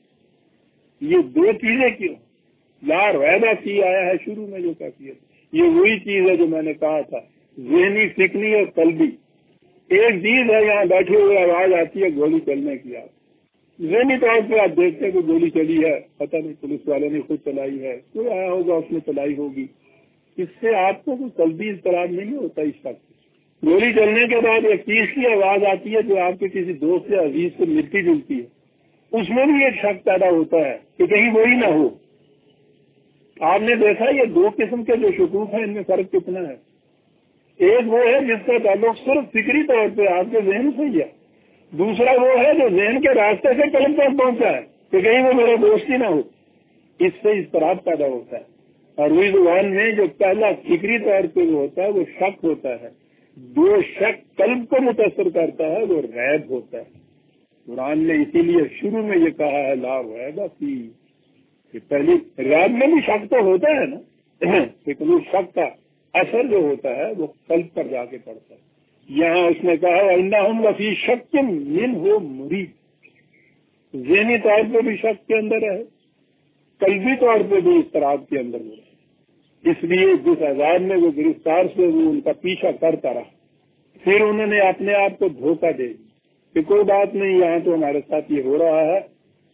Speaker 1: یہ دو چیزیں کیوں؟ لا ریبہ فی آیا ہے شروع میں جو کیفیت، یہ وہی چیز ہے جو میں نے کہا تھا، ذہنی، فکری اور قلبی۔ ایک چیز ہے یہاں بیٹھے ہوئے آواز آتی ہے گولی چلنے کی، آپ ذہنی طور پہ آپ دیکھتے ہیں کہ گولی چلی ہے، پتہ نہیں پولیس والے نے خود چلائی ہے، کوئی آیا ہوگا اس نے چلائی ہوگی، اس سے آپ کو کوئی قلبی اضطراب نہیں ہوتا اس وقت۔ گولی چلنے کے بعد ایک چیز کی آواز آتی ہے جو آپ کے کسی دوست یا عزیز سے ملتی جلتی ہے، اس میں بھی ایک شک پیدا ہوتا ہے کہ کہیں وہی نہ ہو۔ آپ نے دیکھا یہ دو قسم کے جو شکوک ہیں ان میں فرق کتنا ہے؟ ایک وہ ہے جس کا تعلق صرف فکری طور پہ آپ کے ذہن سے ہی ہے، دوسرا وہ ہے جو ذہن کے راستے سے قلب تک پہنچا ہے کہ کہیں وہ میرا دوست ہی نہ ہو، اس سے اضطراب پیدا ہوتا ہے۔ اور روی زبان میں جو پہلا فکری طور پہ وہ ہوتا ہے وہ شک ہوتا ہے، جو شک قلب کو متاثر کرتا ہے وہ ریب ہوتا ہے۔ قرآن نے اسی لیے شروع میں یہ کہا ہے لا ریب فی، کہ پہلی ریب میں بھی شک تو ہوتا ہے نا، لیکن اس شک کا اثر جو ہوتا ہے وہ قلب پر جا کے پڑتا ہے۔ یہاں اس نے کہا انہم لفی شک منہ مریب، ذہنی طور پہ بھی شک کے اندر ہے، قلبی طور پہ بھی اضطراب کے اندر ہے۔ اس لیے جس عذاب میں وہ گرفتار سے وہ ان کا پیچھا کرتا رہا، پھر انہوں نے اپنے آپ کو دھوکہ دے کہ کوئی بات نہیں، یہاں تو ہمارے ساتھ یہ ہو رہا ہے،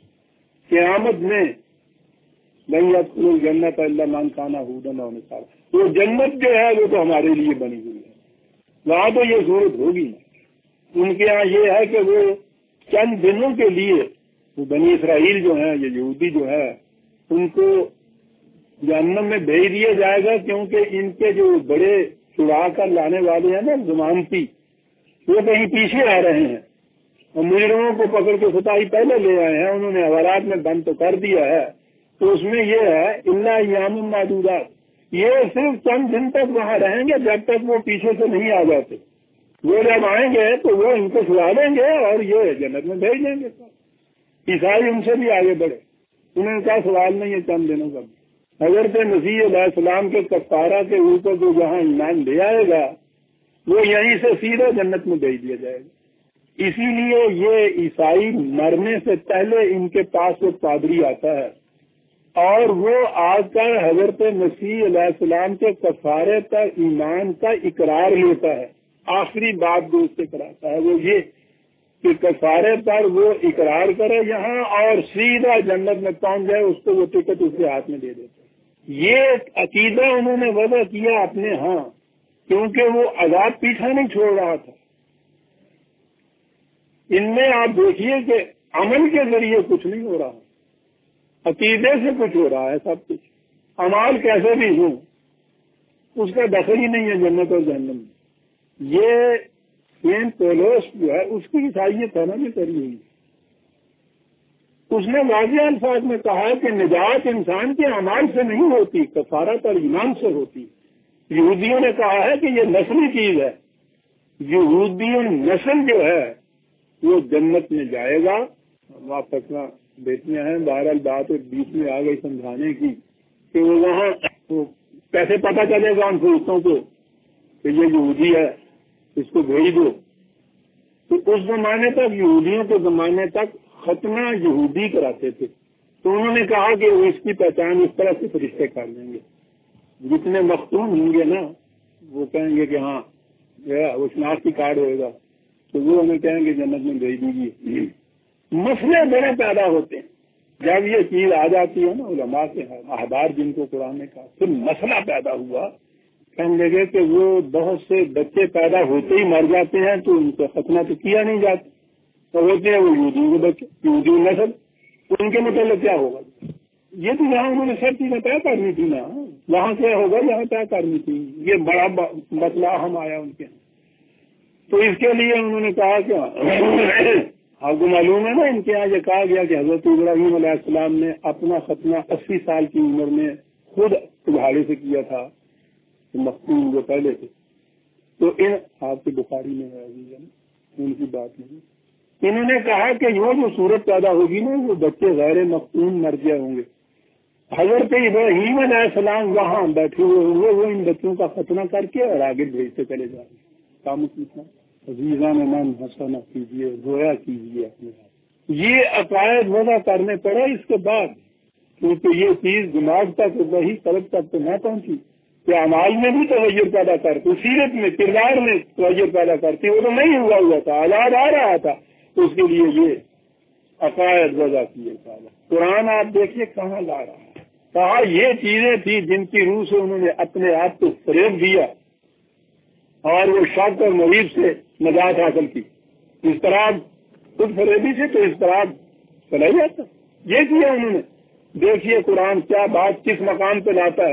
Speaker 1: قیامت میں نہیں یدخل الجنت الا من کان ہودن او نصارا، وہ جنت جو ہے وہ تو ہمارے لیے بنی ہوئی ہے، وہاں تو یہ صورت ہوگی۔ ان کے یہاں یہ ہے کہ وہ چند دنوں کے لیے وہ بنی اسرائیل جو ہیں، یہ یہودی جو ہے، ان کو جہنم میں بھیج دیا جائے گا، کیونکہ ان کے جو بڑے چڑا کر لانے والے ہیں نا ضمانتی، وہ کہیں پیچھے آ رہے ہیں، اور مجرموں کو پکڑ کے فتاحی پہلے لے آئے ہیں، انہوں نے حوالات میں بند تو کر دیا ہے، تو اس میں یہ ہے الا ایام معدودات، یہ صرف چند دن تک وہاں رہیں گے جب تک وہ پیچھے سے نہیں آ جاتے، وہ جب آئیں گے تو وہ ان کو چھڑا دیں گے اور یہ جنت میں بھیج دیں گے۔ عیسائی ان سے بھی آگے بڑھے، انہوں نے کہا سوال نہیں ہے چند دنوں کا۔ حضرت مسیح علیہ السلام کے کفارہ کے اوپر جو جہاں ایمان لے آئے گا وہ یہیں سے سیدھا جنت میں بھیج دیا جائے گا۔ اسی لیے یہ عیسائی مرنے سے پہلے ان کے پاس ایک پادری آتا ہے اور وہ آ کر حضرت مسیح علیہ السلام کے کفارے پر ایمان کا اقرار لیتا ہے۔ آخری بات جو اس سے کراتا ہے وہ یہ کہ کفارے پر وہ اقرار کرے یہاں اور سیدھا جنت میں پہنچ جائے، اس کو وہ ٹکٹ اس کے ہاتھ میں دے دیتا ہے۔ یہ عقیدہ انہوں نے وضع کیا اپنے ہاں، کیونکہ وہ عذاب پیچھا نہیں چھوڑ رہا تھا۔ ان میں آپ دیکھیے کہ عمل کے ذریعے کچھ نہیں ہو رہا، عقیدے سے کچھ ہو رہا ہے سب کچھ، اعمال کیسے بھی ہوں اس کا دخل ہی نہیں ہے جنت اور جہنم میں۔ یہ سینٹ پولوس جو ہے اس کی عیسائیت ہے نا جو کری ہوئی، اس نے واضح الفاظ میں کہا کہ نجات انسان کے اعمال سے نہیں ہوتی، کفارت اور ایمان سے ہوتی۔ یہودیوں نے کہا ہے کہ یہ نسلی چیز ہے، یہودیوں نسل جو ہے وہ جنت میں جائے گا۔ واپس بیٹیاں ہیں، بہرحال بات بیچ میں آ گئی سمجھانے کی کہ وہ وہاں کیسے پتہ چلے گا ان فرشتوں کو کہ یہ یہودی ہے، اس کو بھیج دو۔ تو اس زمانے تک، یہودیوں کے زمانے تک ختنہ یہودی کراتے تھے، تو انہوں نے کہا کہ وہ اس کی پہچان اس طرح سے فرشتے کر لیں گے، جتنے مختون ہوں گے نا وہ کہیں گے کہ ہاں وہ شناختی کارڈ ہوئے گا، تو وہ ہمیں کہیں گے جنت میں بھیج دیجیے۔ مسئلے بڑے پیدا ہوتے ہیں جب یہ چیز آ جاتی ہے نا، علماء کے احبار جن کو قرآن نے کہا، پھر مسئلہ پیدا ہوا، کہنے لگے کہ وہ بہت سے بچے پیدا ہوتے ہی مر جاتے ہیں تو ان کو ختنہ تو کیا نہیں جاتا، تو ہوتے ہیں وہ یہودی کے بچے، یہودی نسل، ان کے متعلق کیا ہوگا؟ یہ تو یہاں انہوں نے سب چیزیں طے کرنی تھی نا، وہاں کیا ہوگا یہاں طے کرنی تھی، یہ بڑا مسئلہ ہم آیا ان کے یہاں۔ تو اس کے لیے انہوں نے کہا کہ آپ کو معلوم ہے نا ان کے یہاں یہ کہا گیا کہ حضرت ابراہیم علیہ السلام نے اپنا ختنہ اسی سال کی عمر میں خود کلہاڑی سے کیا تھا، مختوم جو پہلے تھے، تو ان آپ کی بخاری میں ہے ان کی بات نہیں، انہوں نے کہا کہ وہ جو صورت پیدا ہوگی نا وہ بچے غیر مختوم مر گئے ہوں گے، حضرت ابراہیم علیہ السلام وہاں بیٹھے ہوئے ہوں گے، وہ ان بچوں کا ختنہ کر کے اور آگے بھیجتے چلے جائیں گے۔ کام کتنا عزیزان من حسنہ کیجیے، رویا کیجیے اپنے آپ، یہ عقائد وضع کرنے پڑے اس کے بعد، کیونکہ یہ چیز دماغ تک وہی قلب تک تو نہ پہنچی کہ اعمال میں بھی تغیر پیدا کرتی، سیرت میں کردار میں تغیر پیدا کرتی، وہ تو نہیں ہوا ہوا تھا، آزاد آ رہا تھا، اس کے لیے یہ عقائد وضع کیے۔ قرآن آپ دیکھیے کہاں لا رہا ہے، کہا یہ چیزیں تھی جن کی روح سے انہوں نے اپنے آپ کو فریب دیا اور وہ شک اور مریب سے نجات حاصل کی۔ اضطراب خود فریبی سے تو اضطراب چلا جاتا، یہ کیا انہوں نے۔ دیکھیے قرآن کیا بات کس مقام پہ لاتا ہے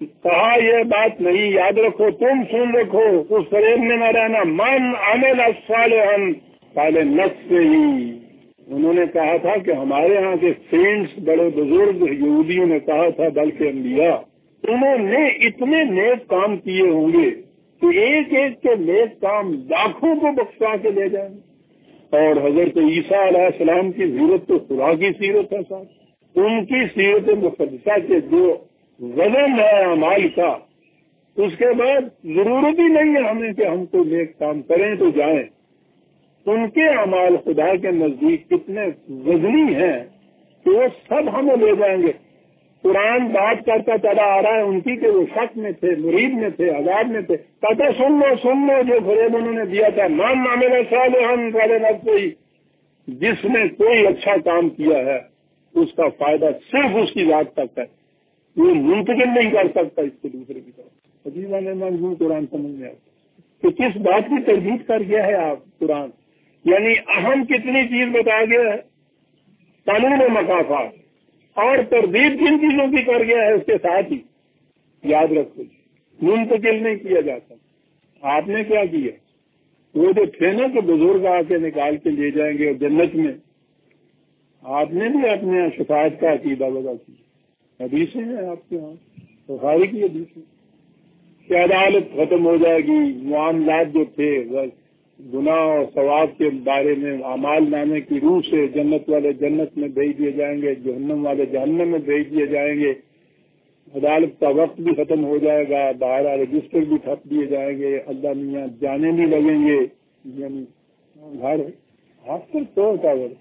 Speaker 1: کہا یہ بات نہیں، یاد رکھو، تم سن رکھو، اس فریب میں نہ رہنا، من عمل صالحا فلنفسہ۔ انہوں نے کہا تھا کہ ہمارے ہاں کے سینٹس بڑے بزرگ یہودیوں نے کہا تھا، بلکہ انبیاء، انہوں نے اتنے نیک کام کیے ہوں گے کہ ایک ایک کے نیک کام لاکھوں کو بخشا کے لے جائیں گے۔ اور حضرت عیسیٰ علیہ السلام کی سیرت تو خدا کی سیرت ہے صاحب، ان کی سیرت مقدسہ کے جو وزن ہے اعمال کا، اس کے بعد ضرورت ہی نہیں ہے ہمیں کہ ہم کوئی نیک کام کریں تو جائیں۔ ان کے اعمال خدا کے نزدیک کتنے وزنی ہیں کہ وہ سب ہمیں لے جائیں گے۔ قرآن بات کرتا چلا آ رہا ہے ان کی کہ وہ شک میں تھے، مرید میں تھے، عذاب میں تھے، کہتا سن لو سن لو جو فریب انہوں نے دیا تھا، من عمل صالحا فلنفسہ، جس نے کوئی اچھا کام کیا ہے اس کا فائدہ صرف اس کی ذات تک ہے، وہ منتقل نہیں کر سکتا اس سے دوسرے کی طرف۔ عجیب ہے منظور قرآن سمجھ میں آتا کہ کس بات کی تردید کر گیا ہے آپ قرآن، یعنی اہم کتنی چیز بتا گیا ہے، قانون مقافات، اور تردید کن چیزوں کی کر گیا ہے اس کے ساتھ ہی، یاد رکھو منتقل نہیں کیا جاتا۔ آپ نے کیا کیا، وہ جو تھے نا کہ بزرگ آ کے نکال کے لے جائیں گے جنت میں، آپ نے بھی اپنے شفاعت کا عقیدہ لگا کیا، حدیثیں ہیں آپ کے ہاں، بخاری کی حدیثیں کہ عدالت ختم ہو جائے گی، معاملات جو تھے گناہ اور ثواب کے بارے میں اعمال نامے کی روح سے جنت والے جنت میں بھیج دیے جائیں گے، جہنم والے جہنم میں بھیج دیے جائیں گے، عدالت کا وقت بھی ختم ہو جائے گا، باہر رجسٹر بھی ٹھپ دیے جائیں گے، اللہ میاں جانے بھی لگیں گے، یعنی گھر ہاسپٹل تو ہوتا ہے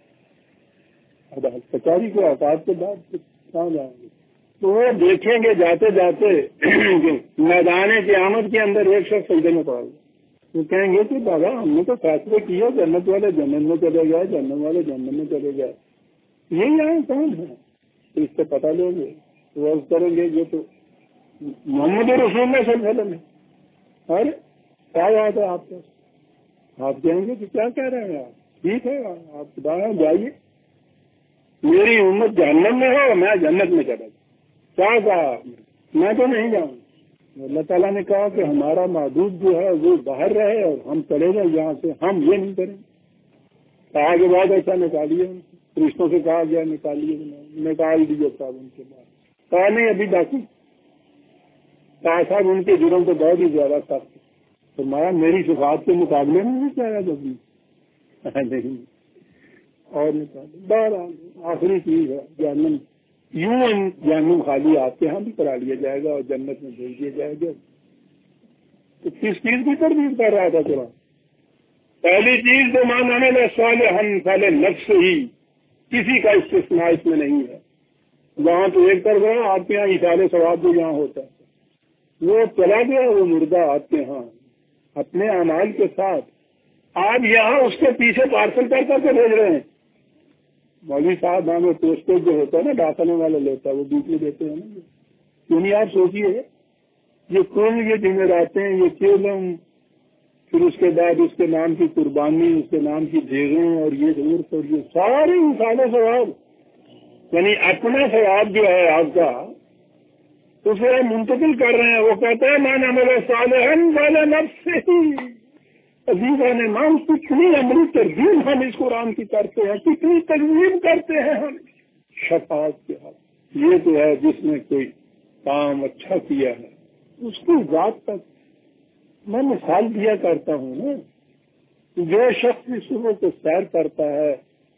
Speaker 1: عدالت کچہری کے اوقات کے بعد کہاں جائیں گے، تو وہ دیکھیں گے جاتے جاتے میدان قیامت کے اندر ایک شخص سجدے میں پڑا گیا، وہ کہیں گے کہ بابا ہم نے تو فیصلے کیا، جنت والے جنت میں چلے گئے، جہنم والے جہنم میں چلے گئے، یہی آئے کون ہے، تو اس سے پتہ لیں گے، روز کریں گے، یہ تو محمد رسول اللہ صلی اللہ علیہ وسلم ہے، اور کیا بات ہے آپ کو، آپ کہیں گے کہ کیا کہہ رہے ہیں آپ، ٹھیک ہے آپ خدا جائیے، میری امت جہنم میں ہو میں جنت میں چلا جاؤں، کیا کہا آپ نے، میں تو نہیں جاؤں۔ اللہ تعالیٰ نے کہا کہ ہمارا معبود جو ہے وہ باہر رہے اور ہم چلے جائیں یہاں سے، ہم یہ نہیں کریں، کہا کے بعد ایسا نکالیے، فرشتوں سے کہا گیا نکالیے، نکال دیجیے صاحب ان کے بعد، کہا نہیں ابھی باقی، کہا صاحب ان کے جرم تو بہت ہی زیادہ سخت ہے، فرمایا میری شفاعت کے مقابلے میں نہیں چاہے گا ابھی نہیں، اور نکال بہرحال آخری چیز ہے جہنم، یوں جہنم خالی آپ کے ہاں بھی کرا لیا جائے گا اور جنت میں بھیج دیا جائے گا، تو کس چیز کی تردید کر رہا تھا قرآن؟ پہلی چیز تو من عمل صالحا فلنفسہ ہی، کسی کا استثناء اس میں نہیں ہے، وہاں تو ایک طرف ہے آپ کے یہاں اشارے ثواب جو یہاں ہوتا ہے، وہ چلا گیا وہ مردہ آپ کے ہاں اپنے اعمال کے ساتھ، آپ یہاں اس کے پیچھے پارسل کر کر کے بھیج رہے ہیں، مولوی صاحب ہمیں پوسٹر جو ہوتا ہے نا ڈاکنے والا لیتا ہے وہ بیچ میں دیتے ہیں نا، یعنی آپ سوچیے یہ کل یہ جمعراتیں یہ کیلم، پھر اس کے بعد اس کے نام کی قربانی، اس کے نام کی دیگیں اور یہ عورت اور یہ سارے انسانوں ثواب، یعنی اپنا ثواب جو ہے آپ کا اسے منتقل کر رہے ہیں، وہ کہتے ہیں من عمل صالحا فلنفسہ۔ عزیزان امام کتنی عملی ترغیب ہم اس قرآن کی کرتے ہیں، کتنی ترغیب کرتے ہیں ہم شفاعت کے حق، یہ تو ہے جس نے کوئی کام اچھا کیا ہے اس کی ذات تک، میں مثال دیا کرتا ہوں نا، جو شخص اس صبح کو سیر کرتا ہے،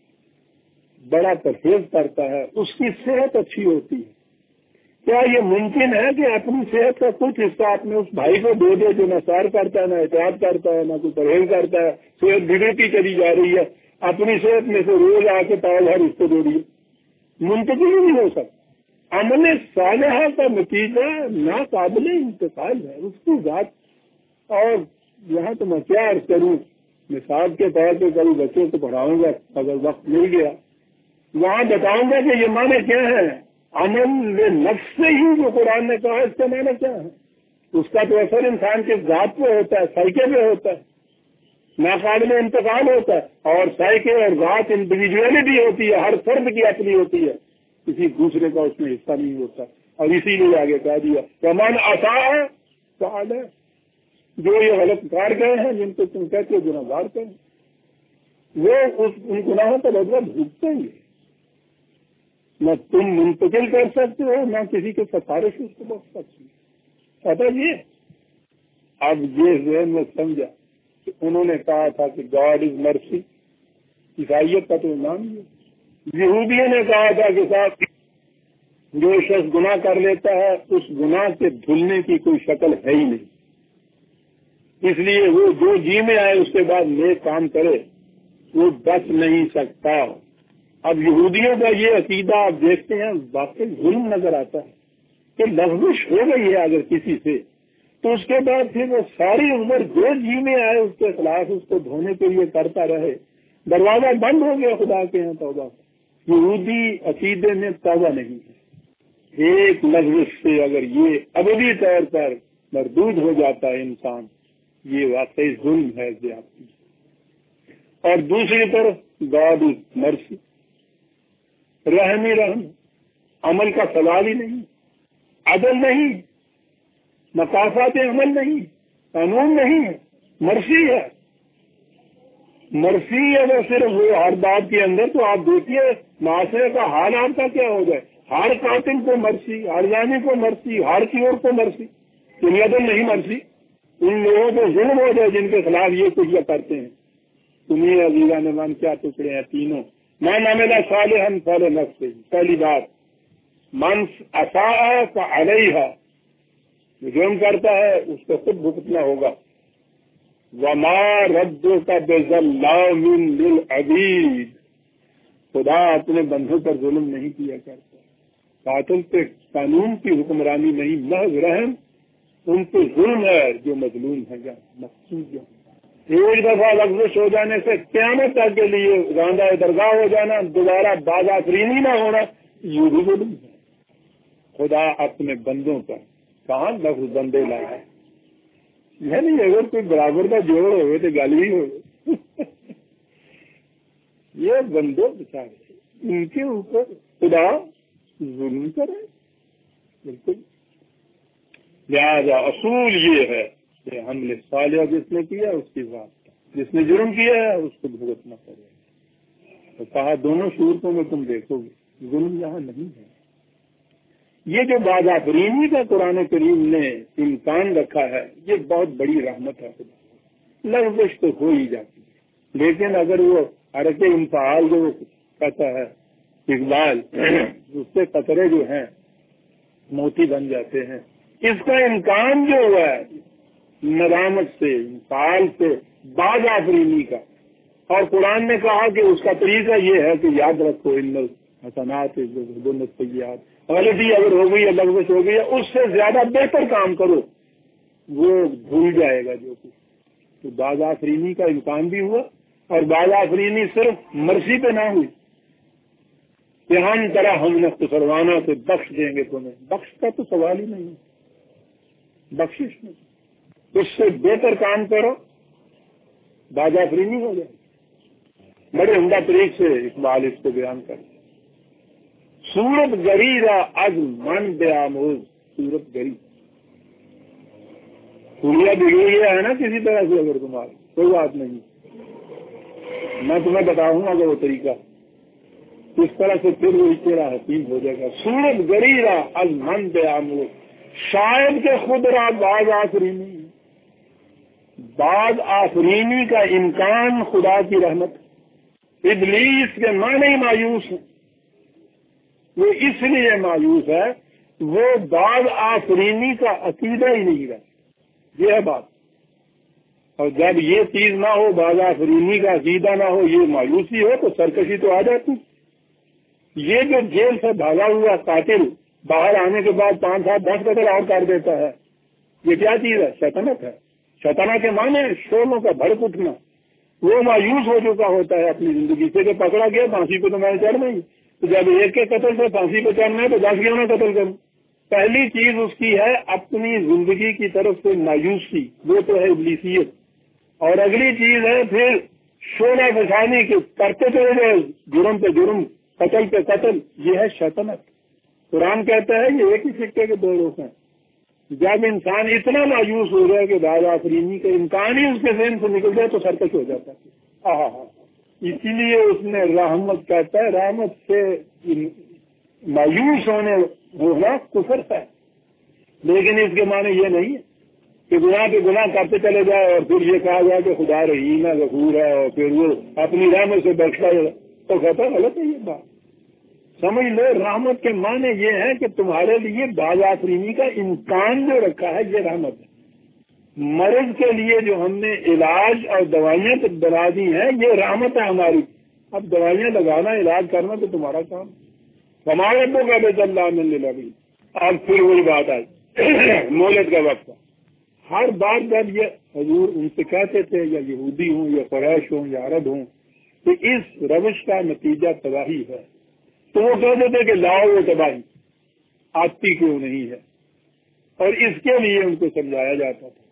Speaker 1: بڑا پرہیز کرتا ہے، اس کی صحت اچھی ہوتی ہے، کیا یہ ممکن ہے کہ اپنی صحت کا کچھ حصہ اپنے اس بھائی کو دے دے جو نہ سیر کرتا ہے، نہ احتیاط کرتا ہے، نہ کوئی پرہیز کرتا ہے، صحت بگڑتی چلی جا رہی ہے، اپنی صحت میں سے روز آ کے پاؤ ہر حصے دے دیے، منتقل ہی نہیں ہو سکتا۔ عمل صالحہ کا نتیجہ ناقابل انتقال ہے، اس کی ذات، اور یہاں تو میں کیا عرض کروں، مثال کے طور پہ کبھی بچوں کو پڑھاؤں گا اگر وقت مل گیا، وہاں بتاؤں گا کہ یہ معنی کیا ہے، عمل نفس سے ہی جو قرآن نے کہا اس کا معنی کیا ہے، اس کا تو اثر انسان کے ذات پہ ہوتا ہے، سائیکے پہ ہوتا ہے، ناقابل انتقال ہوتا ہے، اور سائیکے اور ذات انڈیویجویلٹی ہوتی ہے، ہر فرد کی اپنی ہوتی ہے، کسی دوسرے کا اس میں حصہ نہیں ہوتا، اور اسی لیے آگے کہہ دیا کمان آتا ہے تو جو یہ غلط کار گئے ہیں جن کو تم کہتے ہو گناہ گار کریں وہ اس ان گناہوں کا بدلہ بھگتیں گے. نہ تم منتقل کر سکتے ہو نہ کسی کے سفارش اس کو بخش سکتے ہو. پتا یہ اب یہ ذہن میں سمجھا کہ انہوں نے کہا تھا کہ گاڈ از مرسی. عیسائیت کا تو نام ہے. یہودیوں نے کہا تھا کہ صاحب جو شخص گناہ کر لیتا ہے اس گناہ سے دھلنے کی کوئی شکل ہے ہی نہیں, اس لیے وہ جو جی میں آئے اس کے بعد نیک کام کرے وہ بچ نہیں سکتا. اب یہودیوں کا یہ عقیدہ آپ دیکھتے ہیں واقعی ظلم نظر آتا ہے کہ لغزش ہو گئی ہے اگر کسی سے تو اس کے بعد پھر وہ ساری عمر جو جی میں آئے اس کے خلاف اس کو دھونے کے لیے کرتا رہے. دروازہ بند ہو گیا خدا کے یہاں توبہ. یہودی عقیدے میں توبہ نہیں ہے. ایک لغزش سے اگر یہ ابدی طور پر مردود ہو جاتا ہے انسان یہ واقعی ظلم ہے زیادتی. اور دوسری طرف گاڈ از مرسی, رحم ہی رحم, عمل کا سوال ہی نہیں, عدل نہیں, مقاصد عمل نہیں, قانون نہیں, مرسی ہے. مرسی اگر صرف وہ ہر بات کے اندر تو آپ دیکھیے معاشرے کا حال آپ کا کیا ہو جائے. ہر قاتل کو مرسی, ہر جانی کو مرسی, ہر چور کو مرسی. تم عدل نہیں مرسی. ان لوگوں کو ظلم ہو جائے جن کے خلاف یہ کچھ یہ کرتے ہیں. تمہیں عزیزہ نمان کیا ٹکڑے ہیں تینوں. میں ناملا صالحا فلنفسہ. پہلی بات من اساء فعلیہا, جو جرم کرتا ہے اس کو خود بھگتنا ہوگا. وما ربک بظلام للعبید, خدا اپنے بندوں پر ظلم نہیں کیا کرتا. قاتل پہ قانون کی حکمرانی نہیں, محض رحم ان پہ ظلم ہے جو مظلوم ہے جا مقصود جا. ایک دفعہ لغزش ہو جانے سے قیامت تک کے لیے راندہ درگاہ ہو جانا, دوبارہ باز آفرینی نہ ہونا, یہ بھی ظلم ہے. خدا اپنے بندوں پر کہاں لفظ بندے لایا ہے. یعنی اگر کوئی برابر کا جوڑ ہوئے تو گل بھی ہو. یہ بندوں بچارے ان کے اوپر خدا ظلم کرے. بالکل. لہذا اصول یہ ہے کہ حمل صالح جس نے کیا اس کی ذات کا, جس نے جرم کیا ہے اس کو بھگتنا پڑے گا. تو کہا دونوں صورتوں میں تم دیکھو گے ظلم یہاں نہیں ہے. یہ جو باز آفرینی کا قرآن کریم نے امکان رکھا ہے یہ بہت بڑی رحمت ہے. خدا لغزش تو ہو ہی جاتی ہے, لیکن اگر وہ حرکت انفعال جو کہتا ہے اقبال, اس سے قطرے جو ہیں موتی بن جاتے ہیں. اس کا امکان جو ہوا ہے ندامت سے, انفعال سے, باز آفرینی کا, اور قرآن نے کہا کہ اس کا طریقہ یہ ہے کہ یاد رکھو ان حسنات سیئات, غلطی اگر ہو گئی یا لغزش ہو گئی یا اس سے زیادہ بہتر کام کرو وہ بھول جائے گا جو کچھ. تو باز آفرینی کا امکان بھی ہوا, اور باز آفرینی صرف مرضی پہ نہ ہوئی کہ ہم طرح ہم نے خسروانہ سے بخش دیں گے تمہیں. بخش کا تو سوال ہی نہیں, بخشش نہیں. اس سے بہتر کام کرو باز آفرینی ہو جائے. بڑے عمدہ طریق سے اقبال اس کو بیان کرتے. صورت گریرا از من بے آموز. صورت گری پوریا بگڑ گیا ہے نا کسی طرح سے, اگر تمہارا کوئی بات نہیں, میں تمہیں بتاؤں گا وہ طریقہ اس طرح سے پھر وہ تیرا حسین ہو جائے گا. صورت گریرا از من بے آموز, شاید کہ خود را باز آفرینی. باز آفرینی کا امکان خدا کی رحمت. ابلیس کے معنی مایوس ہیں, وہ اس لیے مایوس ہے وہ باز آفرینی کا عقیدہ ہی نہیں رہا. یہ ہے بات. اور جب یہ چیز نہ ہو, باز آفرینی کا عقیدہ نہ ہو, یہ مایوسی ہو تو سرکشی تو آ جاتی. یہ جو جیل سے بھاگا ہوا قاتل باہر آنے کے بعد پانچ سات دس قتل اور کر دیتا ہے, یہ کیا چیز ہے؟ شیطنت ہے. شیطنت کے معنی شولوں کا بھڑک اٹھنا. وہ مایوس ہو چکا ہوتا ہے اپنی زندگی سے کہ پکڑا گیا پھانسی پہ تو میں چڑھ نہیں, تو جب ایک کے قتل سے پھانسی پہ چڑھنا ہے تو دس کیوں نہ قتل کروں. پہلی چیز اس کی ہے اپنی زندگی کی طرف سے مایوسی, وہ تو ہے ابلیسیت. اور اگلی چیز ہے پھر شولہ فسانی کے کرتے چلے گئے جرم پہ جرم, قتل پہ قتل, یہ ہے شیطنت. قرآن کہتا ہے یہ ایک ہی سکے کے دو رخ ہیں. جب انسان اتنا مایوس ہو جائے کہ باز آفرینی کا امکان ہی اس کے ذہن سے نکل جائے تو سرکش ہو جاتا ہے. ہاں ہاں اسی لیے اس نے رحمت کہتا ہے، رحمت سے مایوس ہونے ہونا کفر ہے. لیکن اس کے معنی یہ نہیں ہے کہ گناہ کے گناہ کرتے چلے جائے اور پھر یہ کہا جائے کہ خدا رحیم ہے غفور ہے اور پھر وہ اپنی رحمت سے بخشا جائے تو کہتا ہے غلط ہے یہ بات. سمجھ لو رحمت کے معنی یہ ہے کہ تمہارے لیے باز آفرینی کا امکان جو رکھا ہے یہ رحمت ہے. مرض کے لیے جو ہم نے علاج اور دوائیاں بنا دی ہیں یہ رحمت ہے ہماری. اب دوائیاں لگانا علاج کرنا تو تمہارا کام. ہمارے ابو کا بیت اللہ میں لے لگی. اب پھر وہی بات آئی مولد کا وقت. ہر بار جب یہ حضور ان سے کہتے تھے یا یہودی ہوں یا قریش ہوں یا عرب ہوں کہ اس روش کا نتیجہ تباہی ہے تو وہ کہتے تھے کہ لاؤ وہ تباہی آتی کیوں نہیں ہے، اور اس کے لیے ان کو سمجھایا جاتا تھا.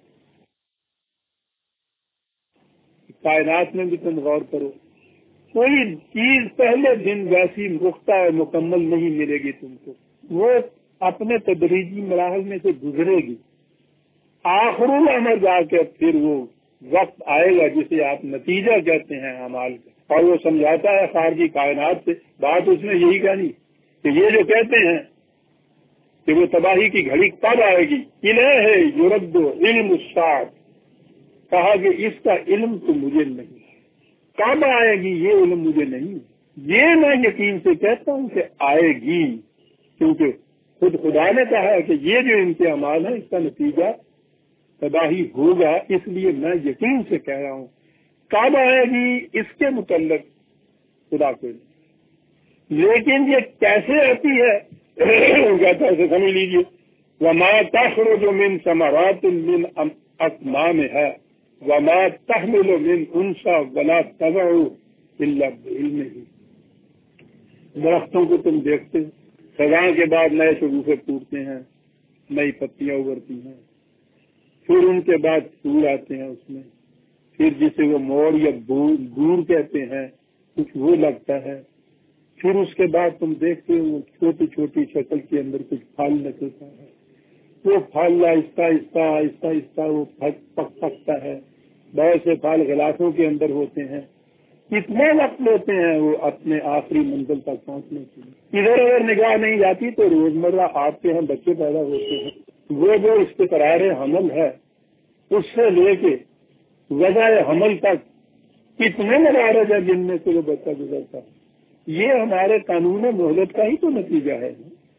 Speaker 1: کائنات میں بھی تم غور کرو، کوئی چیز پہلے دن ویسی مختہ اور مکمل نہیں ملے گی تم کو، وہ اپنے تدریجی مراحل میں سے گزرے گی. آخر العمر جا کے پھر وہ وقت آئے گا جسے آپ نتیجہ کہتے ہیں اعمال کا، اور وہ سمجھاتا ہے خارجی کائنات سے. بات اس نے یہی کہنی کہ یہ جو کہتے ہیں کہ وہ تباہی کی گھڑی کب آئے گی، الہ یرد علم الساعۃ، کہا کہ اس کا علم تو مجھے نہیں ہے، کب آئے گی یہ علم مجھے نہیں ہے. یہ میں یقین سے کہتا ہوں کہ آئے گی، کیونکہ خود خدا نے کہا ہے کہ یہ جو ان کے اعمال ہیں اس کا نتیجہ تباہی ہوگا، اس لیے میں یقین سے کہہ رہا ہوں. کب آئے گی اس کے متعلق خدا کو نہیں. لیکن یہ کیسے آتی ہے کہتا ہے سمجھ لیجیے، وما تخرج من ثمرات من اکمامها وما تحمل من انثى ولا تضع الا بعلمه. درختوں کو تم دیکھتے خزاں کے بعد نئے شگوفے پھوٹتے ہیں، نئی پتیاں ابھرتی ہیں، پھر ان کے بعد پھول آتے ہیں اس میں، پھر جسے وہ موڑ یا دور کہتے ہیں کچھ وہ لگتا ہے، پھر اس کے بعد تم دیکھتے ہو چھوٹی چھوٹی شکل کے اندر کچھ پھل نکلتا ہے، وہ پھل آہستہ آہستہ آہستہ آہستہ وہ پک پکتا ہے. بہت سے پھل غلافوں کے اندر ہوتے ہیں. کتنے وقت لیتے ہیں وہ اپنے آخری منزل تک پہنچنے کے لیے. ادھر اگر نگاہ نہیں جاتی تو روزمرہ آپ کے یہاں بچے پیدا ہوتے ہیں، وہ جو استقرار حمل ہے اس سے لے کے وضع حمل تک کتنے مدارج ہیں جن میں سے وہ بچہ گزرتا ہے. یہ ہمارے قانون مہلت کا ہی تو نتیجہ ہے.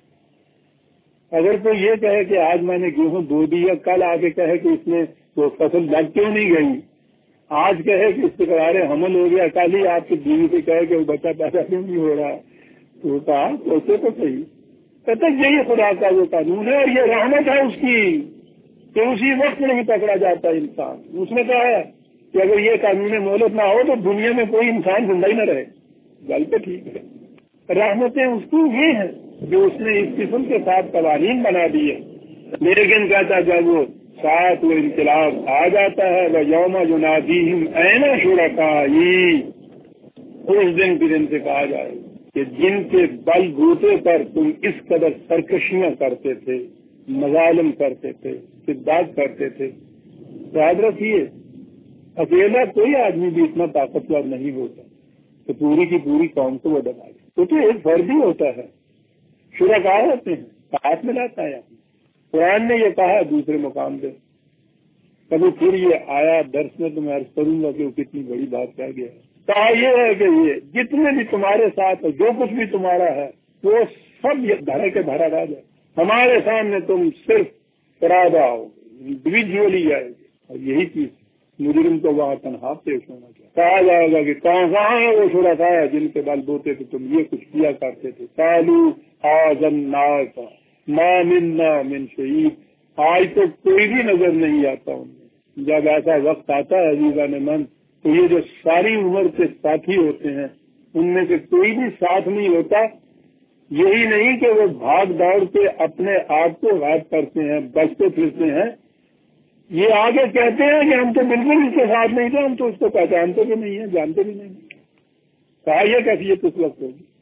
Speaker 1: اگر کوئی یہ کہے کہ آج میں نے گیہوں بو دی یا کل آگے کہے کہ اس میں وہ فصل لگ کیوں نہیں گئی، آج کہے کہ استقرار حمل ہو گیا، کل ہی آپ کی بیوی سے کہے کہ وہ بچہ پیدا کیوں نہیں ہو رہا، تو کہا سوچے تو صحیح. کہتے یہی خدا کا وہ قانون ہے اور یہ رحمت ہے اس کی کہ اسی وقت نہیں پکڑا جاتا انسان. اس نے کہا ہے کہ اگر یہ قانون مہلت نہ ہو تو دنیا میں کوئی انسان زندہ ہی نہ رہے. گل تو ٹھیک ہے، رحمتیں اس کی یہ ہیں جو اس نے اس قسم کے ساتھ قوانین بنا دیے. لیکن کہتا جب وہ ساتھ وہ انقلاب آ جاتا ہے وہ یوم ینادیہم این شرکائی، اس دن کے دن سے کہا جائے کہ جن کے بل بوتے پر تم اس قدر سرکشیاں کرتے تھے، مظالم کرتے تھے، شدت کرتے تھے، یاد رکھیے اکیلا کوئی آدمی بھی اتنا طاقتور نہیں ہوتا تو پوری کی پوری قوم کو وہ دبائے. تو تو ایک فرد ہی ہوتا ہے، شرکاء ہوتے ہیں، ساتھ میں لاتا ہے. قرآن نے یہ کہا دوسرے مقام پہ. کبھی پھر یہ آیا درس میں تو میں عرض کروں گا کہ وہ کتنی بڑی بات کہہ گیا ہے. کہا یہ ہے کہ یہ جتنے بھی تمہارے ساتھ ہے، جو کچھ بھی تمہارا ہے وہ سب یہ دھرے کے دھرا رہ جائے. ہمارے سامنے تم صرف فرادہ ہو، انڈیویجولی جائے گی، اور یہی چیز مجرم کو وہاں تنہا پیش ہونا چاہیے. کہا جائے گا کہ کہاں کہاں ہے وہ شرکاء ہے جن کے بل بوتے تھے تم یہ کچھ کیا کرتے تھے. قالوا آذناک ما منا من شہید، آج تو کوئی بھی نظر نہیں آتا ان میں. جب ایسا وقت آتا ہے عزیزان من تو یہ جو ساری عمر کے ساتھی ہوتے ہیں ان میں سے کوئی بھی ساتھ نہیں ہوتا. یہی نہیں کہ وہ بھاگ دوڑ کے اپنے آپ کو غائب کرتے ہیں، بچتے پھرتے ہیں. یہ آگے کہتے ہیں کہ ہم تو بالکل اس کے ساتھ نہیں تھے، ہم تو اس کو پہچانتے بھی نہیں ہیں، جانتے بھی نہیں. کہا یہ کیفیت اس وقت ہوگی.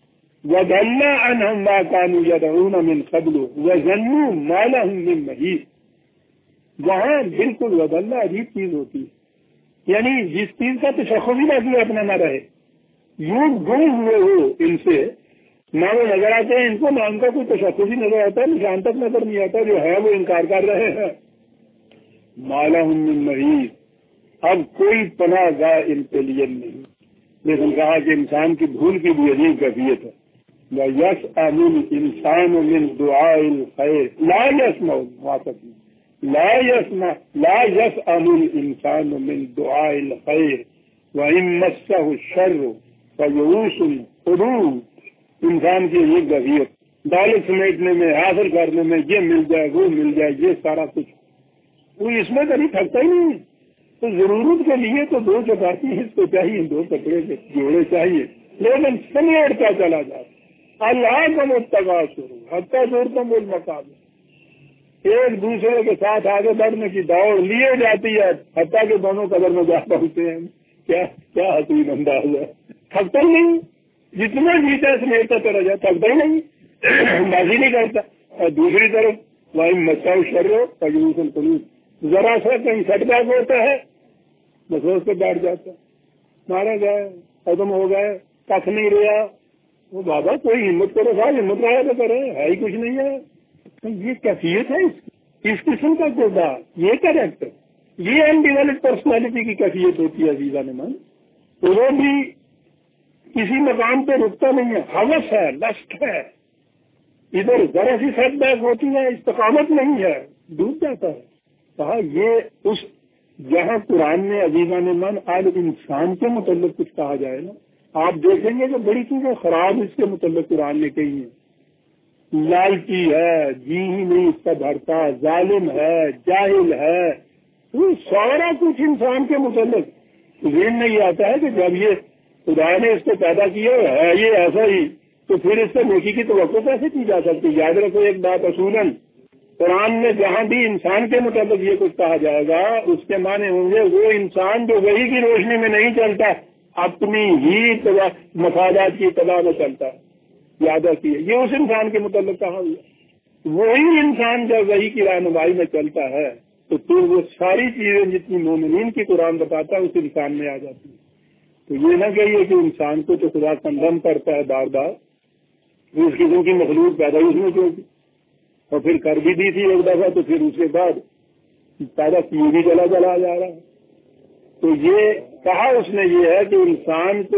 Speaker 1: وَضَلَّ عَنْهُمْ مَا كَانُوا يَدْعُونَ مِنْ قَبْلُ وَظَنُّوا مَا لَهُم مِّن مَّحِيصٍ. وہاں بالکل وَضَلَّ عجیب چیز ہوتی ہے، یعنی جس چیز کا تشخص ہی نہ اپنا نہ رہے، یوں گم ہوئے ہو ان سے، نہ وہ نظر آتے ہیں ان کو، نہ ان کا کوئی تشخص ہی نظر آتا ہے، نشان تک نظر نہیں آتا، جو ہے وہ انکار کر رہے ہیں. مَا لَهُم مِّن مَّحِيصٍ. اب کوئی پناہ گاہ ان کے لیے نہیں. لیکن کہا کہ انسان کی بھول کی بھی عجیب کیفیت ہے. وَيَسْأَلُ الْإِنسَانُ مِنْ دُعَاءِ الْخَيْرِ لَا يَسْمَعُ مُعَاتَبٍ لَا يَسْمَعُ لَا يَسْأَلُ الْإِنسَانُ مِنْ دُعَاءِ الْخَيْرِ وَإِن مَّسَّهُ الشَّرُّ فَيَئُوسٌ قَنُوطٌ. انسان کی یہ کیفیت، دولت سمیٹنے میں، حاصل کرنے میں، یہ مل جائے وہ مل جائے، یہ سارا کچھ کوئی اس میں کبھی تھکتا ہی نہیں ہے. تو ضرورت کے لیے تو دو چپاتی اس کو چاہیے، دو کپڑے کے جوڑے چاہیے، لیکن سمیٹتا چلا جاتا. اللہ کا متبع شروع حتیٰ دور تم بول مقابلے، ایک دوسرے کے ساتھ آگے بڑھنے کی دوڑ لیے جاتی ہے حتیٰ کہ دونوں قدر میں جا پہنچتے ہیں. کیا کیا حسین انداز ہے، تھکتا ہی نہیں، جتنا جیتا سمیٹتا چلا جائے، تھکتا ہی نہیں، بازی نہیں کرتا. اور دوسری طرف وہی مساؤ شرو تجویز قلوب، ذرا سا کہیں سیٹ بیک ہوتا ہے بس اس پہ بیٹھ جاتا ہے، مارا گئے، ختم ہو گئے، کھ نہیں رہا. وہ بابا کوئی ہمت کرو، صاحب ہمت رہا تو کرے، ہے ہی کچھ نہیں ہے. تو یہ کیفیت ہے اس کی، اس قسم کا کردار، یہ کریکٹر، یہ ان ڈیولپ پرسنالٹی کی کیفیت ہوتی ہے. عزیزہ نے من وہ بھی کسی مقام پہ رکتا نہیں ہے، ہوس ہے، لسٹ ہے، ادھر ذرا سی سیٹ بیک ہوتی ہے، استقامت نہیں ہے، ڈوب جاتا ہے. کہا یہ اس جہاں قرآن میں عزیزہ نے من آج انسان کے متعلق کچھ کہا جائے نا، آپ دیکھیں گے کہ بڑی چیزیں خراب اس کے متعلق قرآن نے کہی ہیں. لالچی ہے، جی ہی نہیں اس کا بھرتا، ظالم ہے، جاہل ہے، تو سارا کچھ انسان کے متعلق ذہن نہیں آتا ہے کہ جب یہ خدا نے اس کو پیدا کیا ہے یہ ایسا ہی، تو پھر اس سے نیکی کی توقع کیسے کی جا سکتی. یاد رکھو ایک بات، اصولاً قرآن میں جہاں بھی انسان کے متعلق یہ کچھ کہا جائے گا اس کے معنی ہوں گے وہ انسان جو وحی کی روشنی میں نہیں چلتا، اپنی ہی مفادات کی اتباع میں چلتا ہے. یاد رکھیے یہ اس انسان کے متعلق کہا ہوا. وہی انسان جب وحی کی رہنمائی میں چلتا ہے تو پھر وہ ساری چیزیں جتنی مومنین کی قرآن بتاتا ہے اس انسان میں آ جاتی ہیں. تو یہ نہ کہیے کہ انسان کو تو خدا کنڈم کرتا ہے بار بار، اس قسم کی مخلوق پیدا ہی اس میں کیوں کی، اور پھر کر بھی دی تھی ایک دفعہ تو پھر اس کے بعد پیدا کیے بھی چلا چلا جا رہا ہے. تو یہ کہا اس نے یہ ہے کہ انسان کو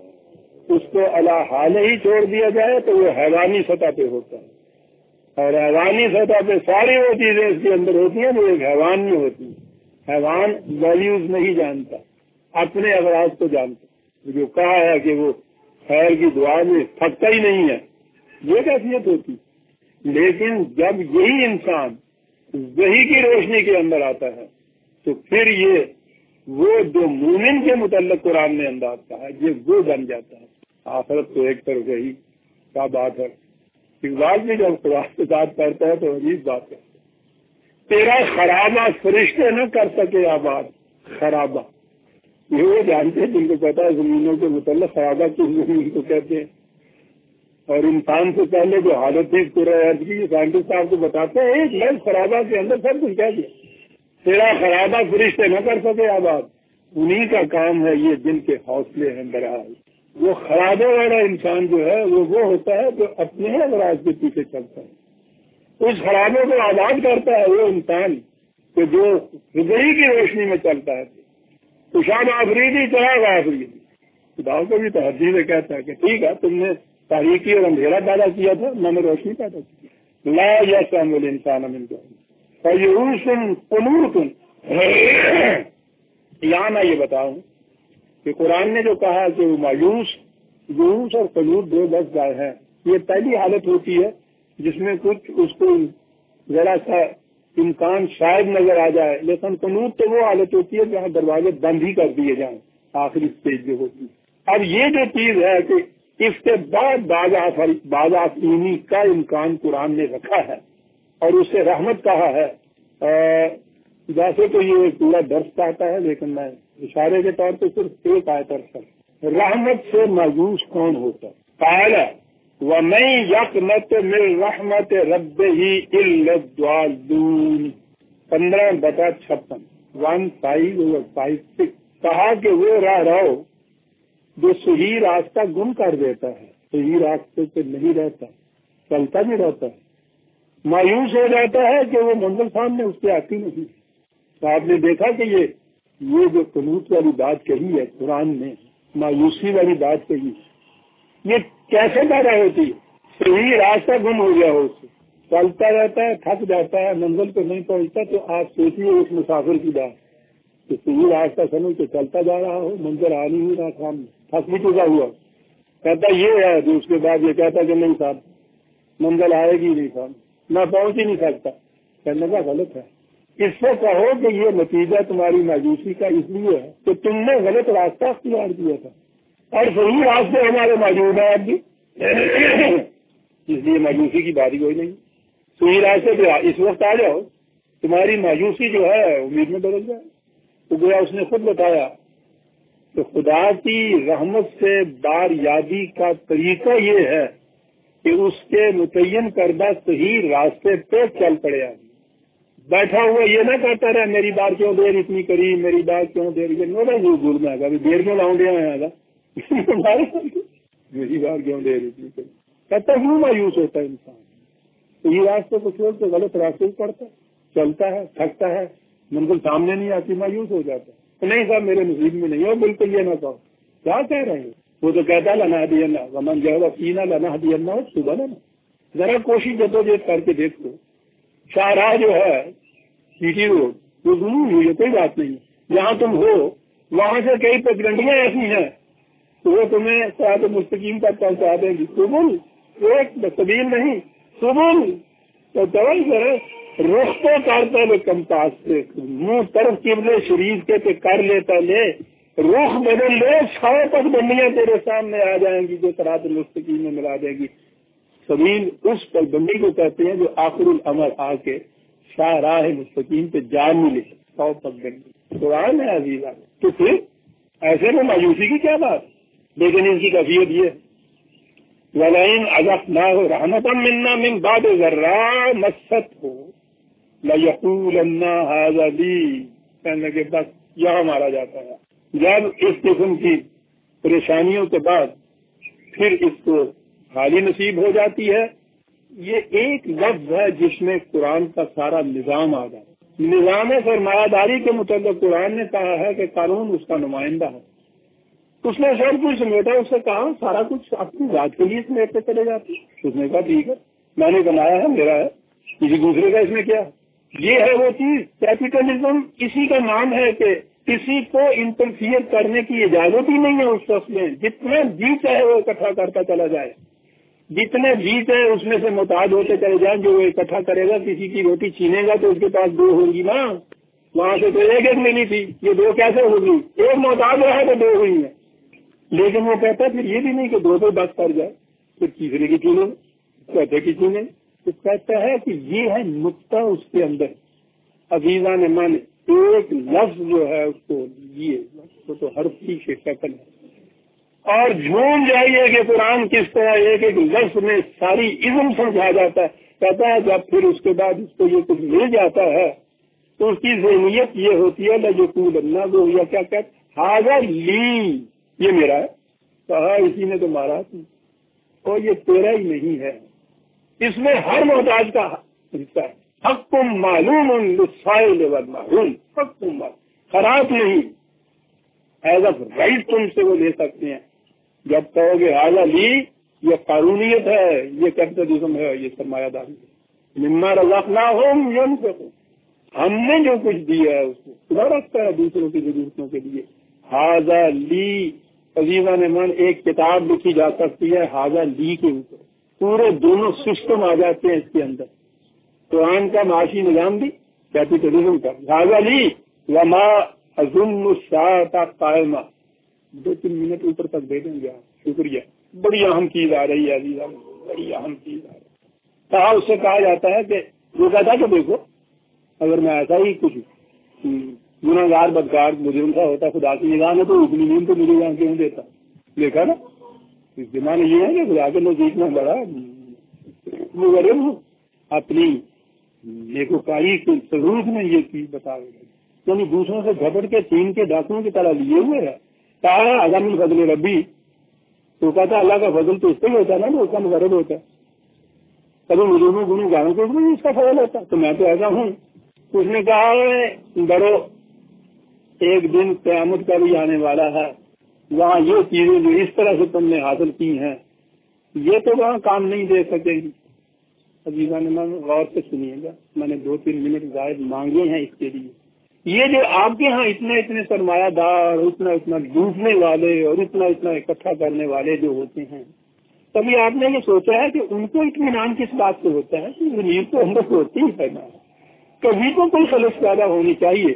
Speaker 1: جب اس کو اللہ حال ہی چھوڑ دیا جائے تو وہ حیوانی سطح پہ ہوتا ہے، اور حیوانی سطح پہ ساری وہ چیزیں اس کے اندر ہوتی ہیں جو ایک حیوان میں ہوتی ہیں. حیوان ویلیوز نہیں جانتا، اپنے اغراض کو جانتا. جو کہا ہے کہ وہ خیر کی دعا میں تھکتا ہی نہیں ہے، یہ کیفیت ہوتی. لیکن جب یہی انسان وحی کی روشنی کے اندر آتا ہے تو پھر یہ وہ جو مومن کے متعلق قرآن نے انداز کہا ہے یہ وہ بن جاتا ہے. آخرت تو ایک طرف وہی کیا بات ہے. اقبال بھی جب قرآن سے بات کرتا ہے تو عجیب بات ہے، تیرا خرابہ فرشتے نہ کر سکے آباد. خرابہ یہ وہ جانتے ہیں جن کو پتا ہے زمینوں کے متعلق خرابہ کس زمین کو کہتے ہیں. اور انسان سے پہلے جو حالت تھی پورا سائنٹسٹ صاحب کو بتاتے ہیں ایک لفظ خرابہ کے اندر سب کچھ کہہ دیا. تیرا خرابہ فرشتے نہ کر سکے آباد، انہی کا کام ہے یہ جن کے حوصلے ہیں بہرحال. وہ خرابے والا انسان جو ہے وہ وہ ہوتا ہے جو اپنے ہی اغراض کے پیچھے چلتا ہے. اس خرابے کو آباد کرتا ہے وہ انسان کہ جو وحی کی روشنی میں چلتا ہے. کشاد آفریدی چراغ آفریدی، خدا کو بھی تحدید کہتا ہے کہ ٹھیک ہے تم نے تاریکی اور اندھیرا پیدا کیا تھا، میں نے روشنی پیدا کی. لا یسأم الانسان من دعائه فیئوس قنوط. یہاں میں یہ بتاؤں کہ قرآن نے جو کہا کہ وہ مایوس، یئوس اور قنوط دو لفظ آئے ہیں. یہ پہلی حالت ہوتی ہے جس میں کچھ اس کو ذرا سا امکان شاید نظر آ جائے، لیکن قنوط تو وہ حالت ہوتی ہے جہاں دروازے بند ہی کر دیے جائیں، آخری اسٹیج جو ہوتی ہے. اب یہ جو چیز ہے کہ اس کے بعد بعض آفرینی کا امکان قرآن نے رکھا ہے اور اسے رحمت کہا ہے. جیسے تو یہ پورا درس چاہتا ہے لیکن میں اشارے کے طور پہ صرف ایک آیت ارسل. رحمت سے مایوس کون ہوتا ہے؟ قال وَمَن يَقْنَطُ مِن رَحْمَتِ رَبِّهِ إِلَّا الضَّالُّونَ پندرہ بٹا چھپن one five over five six کہا کہ وہ راہ رہو جو صحیح راستہ گم کر دیتا ہے، صحیح راستے پہ نہیں رہتا، چلتا نہیں رہتا ہے، مایوس ہو جاتا ہے کہ وہ منزل سامنے اس پہ آتی نہیں۔ تو آپ نے دیکھا کہ یہ یہ جو قنوت والی بات کہی ہے قرآن نے، مایوسی والی بات کہی ہے، یہ کیسے پیدا ہوتی ہے؟ صحیح راستہ گم ہو گیا ہو، اس سے چلتا رہتا ہے، تھک جاتا ہے، منزل پہ نہیں پہنچتا، تو آپ سوچیے اس مسافر کی بات کہ صحیح راستہ سمجھ کے چلتا جا رہا ہو، منظر آ نہیں رہا سامنے، تھک بھی چکا ہوا، کہتا یہ ہے تو اس کے بعد یہ کہتا کہ نہیں صاحب منزل آئے گی نہیں سامنے، میں پہنچ ہی نہیں سکتا، کہنے کا غلط ہے۔ اس سے کہو کہ یہ نتیجہ تمہاری مایوسی کا اس لیے ہے کہ تم نے غلط راستہ اختیار کیا تھا، اور صحیح راستے ہمارے موجود ہیں اب بھی، اس لیے مایوسی کی باری کوئی نہیں۔ صحیح راستے پہ اس وقت آ جاؤ، تمہاری مایوسی جو ہے امید میں بدل جائے۔ تو گویا اس نے خود بتایا کہ خدا کی رحمت سے بار یابی کا طریقہ یہ ہے کہ اس کے متعین کردہ صحیح راستے پہ چل پڑے آدمی، بیٹھا ہوا یہ نہ کہتا رہے میری بار کیوں دیر اتنی کری، میری بار کیوں دیر گھر میں آگا دیر میں لاؤں دیا ہے میری بار کیوں دیر اتنی کری، کہتا کیوں مایوس ہوتا ہے انسان؟ تو یہ راستے کو چھوڑ کے غلط راستے ہی پڑتا ہے، چلتا ہے، تھکتا ہے، منزل سامنے نہیں آتی، مایوس ہو جاتا ہے، نہیں صاحب میرے نصیب میں نہیں ہو، بالکل یہ نہ کہو، کیا کہہ رہے ہیں؟ وہ تو کہتا لنا ہدی اللہ ومن جو سینا لنا ہدی اللہ صبح لینا، ذرا کوشش جدوجہد کر کے دیکھ لو، شاہراہ جو ہے سی ٹی روڈ وہ ضرور ہوئی ہے، کوئی بات نہیں، جہاں تم ہو وہاں سے کئی پگڈنڈیاں ایسی ہیں تو وہ تمہیں صراط مستقیم تک پہنچا دیں گی، سبل ایک سبیل نہیں، سبل تو چل کرے رخ تو کرتا لے کمپاس سے، منہ طرف قبلے شریف کے پہ کر لیتا لے، رخ بدل لے، سو پگڈنڈیاں تیرے سامنے آ جائیں گی جو صراط مستقیم میں ملا دے گی۔ سبیل اس پگڈنڈی کو کہتے ہیں جو آخر الامر آ کے شاہراہ مستقیم پہ جا ملے، سو پگڈنڈی قرآن ہے عزیزہ۔ تو پھر ایسے میں مایوسی کی کیا بات؟ لیکن ان کی کیفیت یہ وَلَئِنْ أَذَقْنَاهُ رَحْمَةً مِنَّا مِنْ بَعْدِ ضَرَّاءٍ مَسَّتْهُ لَيَقُولَنَّ هَذَا لِي، کہنے لگے بس یہاں مارا جاتا ہے۔ جب اس قسم کی پریشانیوں کے بعد پھر اس کو حالی نصیب ہو جاتی ہے، یہ ایک لفظ ہے جس میں قرآن کا سارا نظام آ جاتا ہے۔ نظام سرمایہ داری کے متعلق قرآن نے کہا ہے کہ قانون اس کا نمائندہ ہے، اس نے سب کچھ سمیٹا، اس سے کہا سارا کچھ اپنی ذات کے لیے سمیٹتے چلے جاتے، اس نے کہا ٹھیک ہے میں نے بنایا ہے میرا ہے، کسی دوسرے کا اس میں کیا؟ یہ ہے وہ چیز، کیپیٹلزم اسی کا نام ہے کہ کسی کو انٹرفیئر کرنے کی اجازت ہی نہیں ہے اس شخص میں، جتنا جی چاہے وہ اکٹھا کرتا چلا جائے، جتنے جی چاہے اس میں سے محتاج ہوتے چلے جائیں، جو وہ اکٹھا کرے گا کسی کی روٹی چھینے گا تو اس کے پاس دو ہوں گی نا، وہاں سے تو ایک ایک ملی تھی، یہ دو کیسے ہوگی؟ ایک محتاج رہا تو دو ہوئی ہیں، لیکن وہ کہتا ہے پھر یہ بھی نہیں کہ دو دو بس پڑ جائے، پھر تیسرے کی چینیں چوتھے کی چینیں، تو کہتا ہے کہ یہ ہے نقطہ اس کے اندر، عزیزہ نے من ایک لفظ جو ہے اس کو یہ وہ تو حرف کی شکل ہے، اور جھوم جائیے کہ قرآن کس طرح ایک ایک لفظ میں ساری علم سمجھا جاتا ہے۔ کہتا ہے جب پھر اس کے بعد اس کو یہ کچھ مل جاتا ہے تو اس کی ذہنیت یہ ہوتی ہے لَجُقُولَ اللہ وہ یا کیا کہتا ہاذا لی، یہ میرا ہے، کہا اسی نے تو مارا تھی، اور یہ تیرا ہی نہیں ہے، اس میں ہر محتاج کا حصہ ہے، حق معلوم للسائل والمحروم، حق معلوم، خراب نہیں، ایز اے رائٹ تم سے وہ لے سکتے ہیں۔ جب کہو گے ہاذا لی، یہ قانونیت ہے، یہ کیپٹلزم ہے، یہ سرمایہ داری ہے، مما رزقناہم ینفقون، ہم نے جو کچھ دیا ہے اس کو خدا رکھتا ہے دوسروں کی ضرورتوں کے لیے۔ ہاذا لی، عزیزہ نے من ایک کتاب لکھی جا سکتی ہے ہاذا لی کے اوپر، پورے دونوں سسٹم آ جاتے ہیں اس کے اندر، قرآن کا معاشی نظام بھی، کیپیٹلزم کا، ہاذا لی وما اظن الساعۃ قائمہ، دو تین منٹ اوپر تک دے دیں گے آپ، شکریہ، بڑی اہم چیز آ رہی ہے عزیزہ، بڑی اہم چیز آ رہی ہے۔ کہا اس سے کہا جاتا ہے کہ وہ کہتا کہ دیکھو اگر میں ایسا ہی کچھ گناہ گار بدکار مجرم سا ہوتا خدا کی نگاہ میں تو اتنی نیند تو مجھے یہاں کیوں دیتا، دیکھا نا زمانے یہ ہے کہ خدا کے نزدیک میں بڑا مغرب ہوں، اپنی نیکوکاری کے ضرورت میں یہ چیز بتا رہے، یعنی دوسروں سے جھپٹ کے چین کے ڈاکوؤں کی طرح لیے ہوئے ہے. کہا عدم الفضل ربی، تو کہتا اللہ کا فضل تو اس پہ ہی ہوتا ہے نا، تو اس کا مغرب ہوتا ہے. کبھی مجھے میں گنی گانوں کو بھی اس کا فضل ہوتا ہے، تو میں تو ایسا ہوں. اس نے کہا ڈرو، ایک دن قیامت کا بھی آنے والا ہے، وہاں یہ چیزیں جو اس طرح سے تم نے حاصل کی ہیں یہ تو وہاں کام نہیں دے سکے گی. عزیزان من غور سے سنیے گا، میں نے دو تین منٹ زائد مانگے ہیں اس کے لیے. یہ جو آپ کے ہاں اتنے اتنے سرمایہ دار، اتنا اتنا ڈوبنے والے اور اتنا اتنا اکٹھا کرنے والے جو ہوتے ہیں، کبھی آپ نے یہ سوچا ہے کہ ان کو اطمینان کس بات سے ہوتا ہے کہ نیت تو اندر ہوتی ہی ہے نا، کبھی تو کوئی خلش پیدا ہونی چاہیے.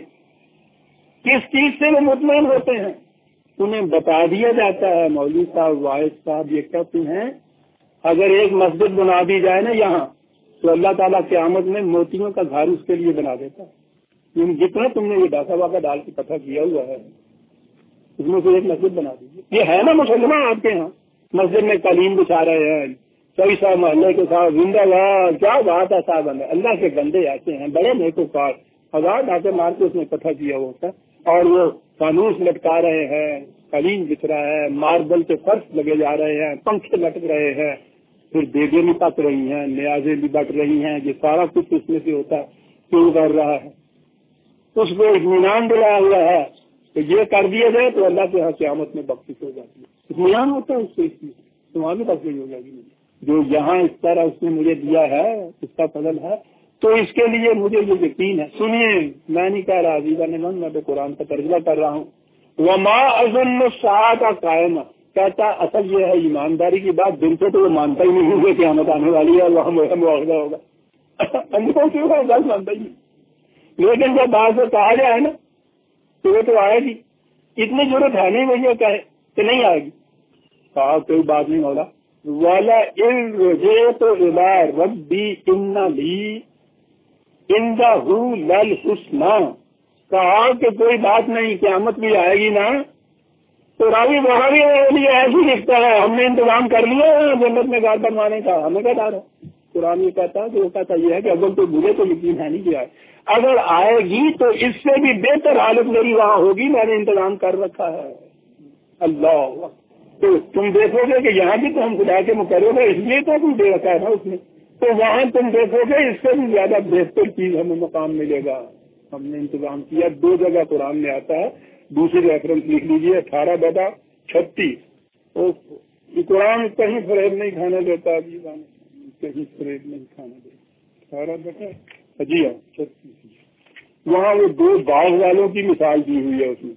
Speaker 1: کس چیز سے وہ مطمئن ہوتے ہیں؟ انہیں بتا دیا جاتا ہے. مولوی صاحب، واحد صاحب یہ کہتے ہیں اگر ایک مسجد بنا دی جائے نا یہاں، تو اللہ تعالیٰ قیامت میں موتیوں کا گھر اس کے لیے بنا دیتا ہے. یعنی جتنا تم نے یہ ڈاکہ واقع ڈال کے پتہ کیا ہوا ہے اس میں سے ایک مسجد بنا دیجیے. یہ ہے نا مسلمان آپ کے ہاں، مسجد میں قالین بچھا رہے ہیں، کئی صاحب محلے کے ساتھ زندہ باد، کیا بات ہے صاحب، اللہ کے بندے ایسے ہیں بڑے نیکوکار، ہزار ڈاکے مار کے اس نے پتہ کیا ہوتا ہے، اور وہ فانوس لٹکا رہے ہیں، قالین بچھ رہا ہے، ماربل کے فرش لگے جا رہے ہیں، پنکھے لٹک رہے ہیں، پھر دیگیں بھی پک رہی ہیں، نیازیں بھی بٹ رہی ہیں. یہ سارا کچھ اس میں سے ہوتا ہے، کیوں کر رہا ہے؟ اس کو اطمینان دلایا ہوا ہے کہ یہ کر دیا جائے تو اللہ کے یہاں قیامت میں بخشش ہو جاتی ہے. اطمینان ہوتا ہے اس سے، تمہاری بھی بخشش ہو جائے گی. جو یہاں اس طرح اس نے مجھے دیا ہے اس کا فضل ہے، تو اس کے لیے مجھے یہ یقین ہے. سنیے، میں نہیں کہہ رہا عزیزان من، میں تو قرآن کا ترجمہ کر رہا ہوں. وما اظن الساعۃ قائمہ، کہتا اصل یہ ہے ایمانداری کی بات، دل سے تو وہ مانتا ہی نہیں کہ قیامت آنے والی ہے اور وہاں مواخذہ ہوگا. اندھوں کیوں ہے بس مانتا ہی نہیں، لیکن جب بات سے کہا جائے نا تو وہ تو آئے گی. اتنی ضرورت ہے نہیں وہ یہ کہے کہ نہیں آئے گی. کہا کوئی بات نہیں ہوگا. والا ان رجعت الی ربی ان لی عندہ للحسنی، کہا کہ کوئی بات نہیں، قیامت بھی آئے گی نا. تو راوی وہاں بھی ایسے ہی لکھتا ہے ہم نے انتظام کر لیا جنت میں گھر بنوانے کا، ہمیں کیا ڈر ہے. قرآن یہ کہتا ہے کہ وہ کہتا یہ ہے کہ اگر تو مجھے تو یقین ہے نہیں کیا ہے، اگر آئے گی تو اس سے بھی بہتر حالت میری وہاں ہوگی، میں نے انتظام کر رکھا ہے. اللہ، تو تم دیکھو گے کہ یہاں بھی تو ہم خدا کے مقرر ہیں، اس لیے تو تم دے رکھا ہے نا اس نے، تو وہاں تم دیکھو گے اس سے بھی زیادہ بہتر چیز ہمیں مقام ملے گا. ہم نے انتظام کیا. دو جگہ قرآن میں آتا ہے، دوسری ریفرنس لکھ لیجیے اٹھارہ بٹا چھتیس. یہ قرآن کہیں فریب نہیں کھانے دیتا جی، کہیں فریب نہیں کھانے دیتا. اٹھارہ بٹا جی ہاں چھتیس، وہاں وہ دو باغ والوں کی مثال دی ہوئی ہے. اس میں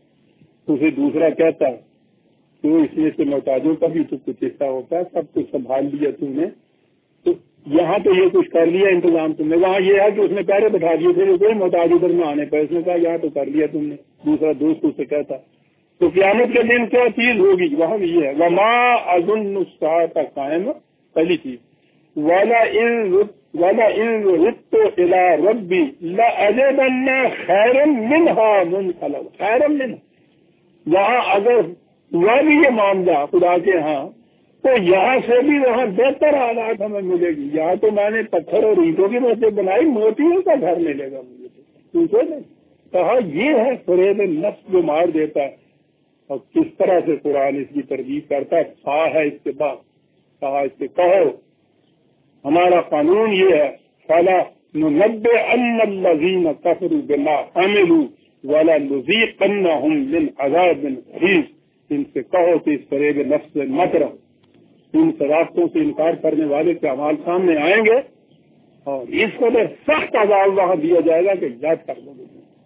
Speaker 1: اسے دوسرا کہتا ہے تو اس میں سے محتاجوں کا بھی تو کچھ حصہ ہوتا ہے، سب کچھ سنبھال لیا تم نے. تو یہاں تو یہ کچھ کر لیا انتظام تم نے، وہاں یہ ہے کہ اس نے پہلے بٹھا دیے تھے کوئی محتاج ادھر میں آنے پہ، اس نے کہا یہاں تو کر لیا تم نے. دوسرا دوست اسے کہتا تو قیامت کے دن کیا چیز ہوگی، وہاں بھی یہ ہے وما اظن الساعۃ قائمہ. پہلی چیز والا ان والا ان رجعت الی ربی لاجدن خیرا منها منقلبا. خیرا منها، وہاں اگر ہوا بھی یہ معاملہ خدا کے ہاں تو یہاں سے بھی وہاں بہتر حالات ہمیں ملے گی. یہاں تو میں نے پتھر اور اینٹوں کی مسجد بنائی، موتیوں کا گھر ملے گا مجھے. پوچھو نہیں، کہا یہ ہے فریب نفس جو مار دیتا ہے. اور کس طرح سے قرآن اس کی ترغیب کرتا ہے. کہا ہے اس کے بعد، کہا اس سے کہو ہمارا قانون یہ ہے فلا ننبئن الذین کفروا بما عملوا ولنذیقنہم من عذاب غلیظ. ان سے کہو کہ اس فریب نفس سے مت رہو، ان صداقتوں سے انکار کرنے والے کے اعمال سامنے آئیں گے اور اس کو سخت عذاب وہاں دیا جائے گا کہ یاد کر لو.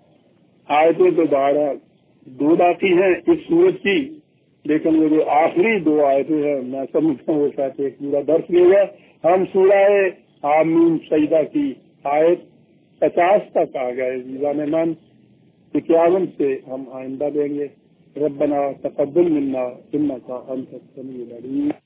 Speaker 1: آیتیں تو بارہ دو باقی ہیں اس سورت کی، لیکن وہ جو آخری دو آیتیں ہیں میں سمجھتا ہوں وہ شاید ایک پورا درس لے گا. ہم سورہ آمین سجدہ کی آیت پچاس تک آ گئے. عزیزان من اکیاون سے ہم آئندہ دیں گے. ربنا تقبل منا انک انت السمیع العلیم.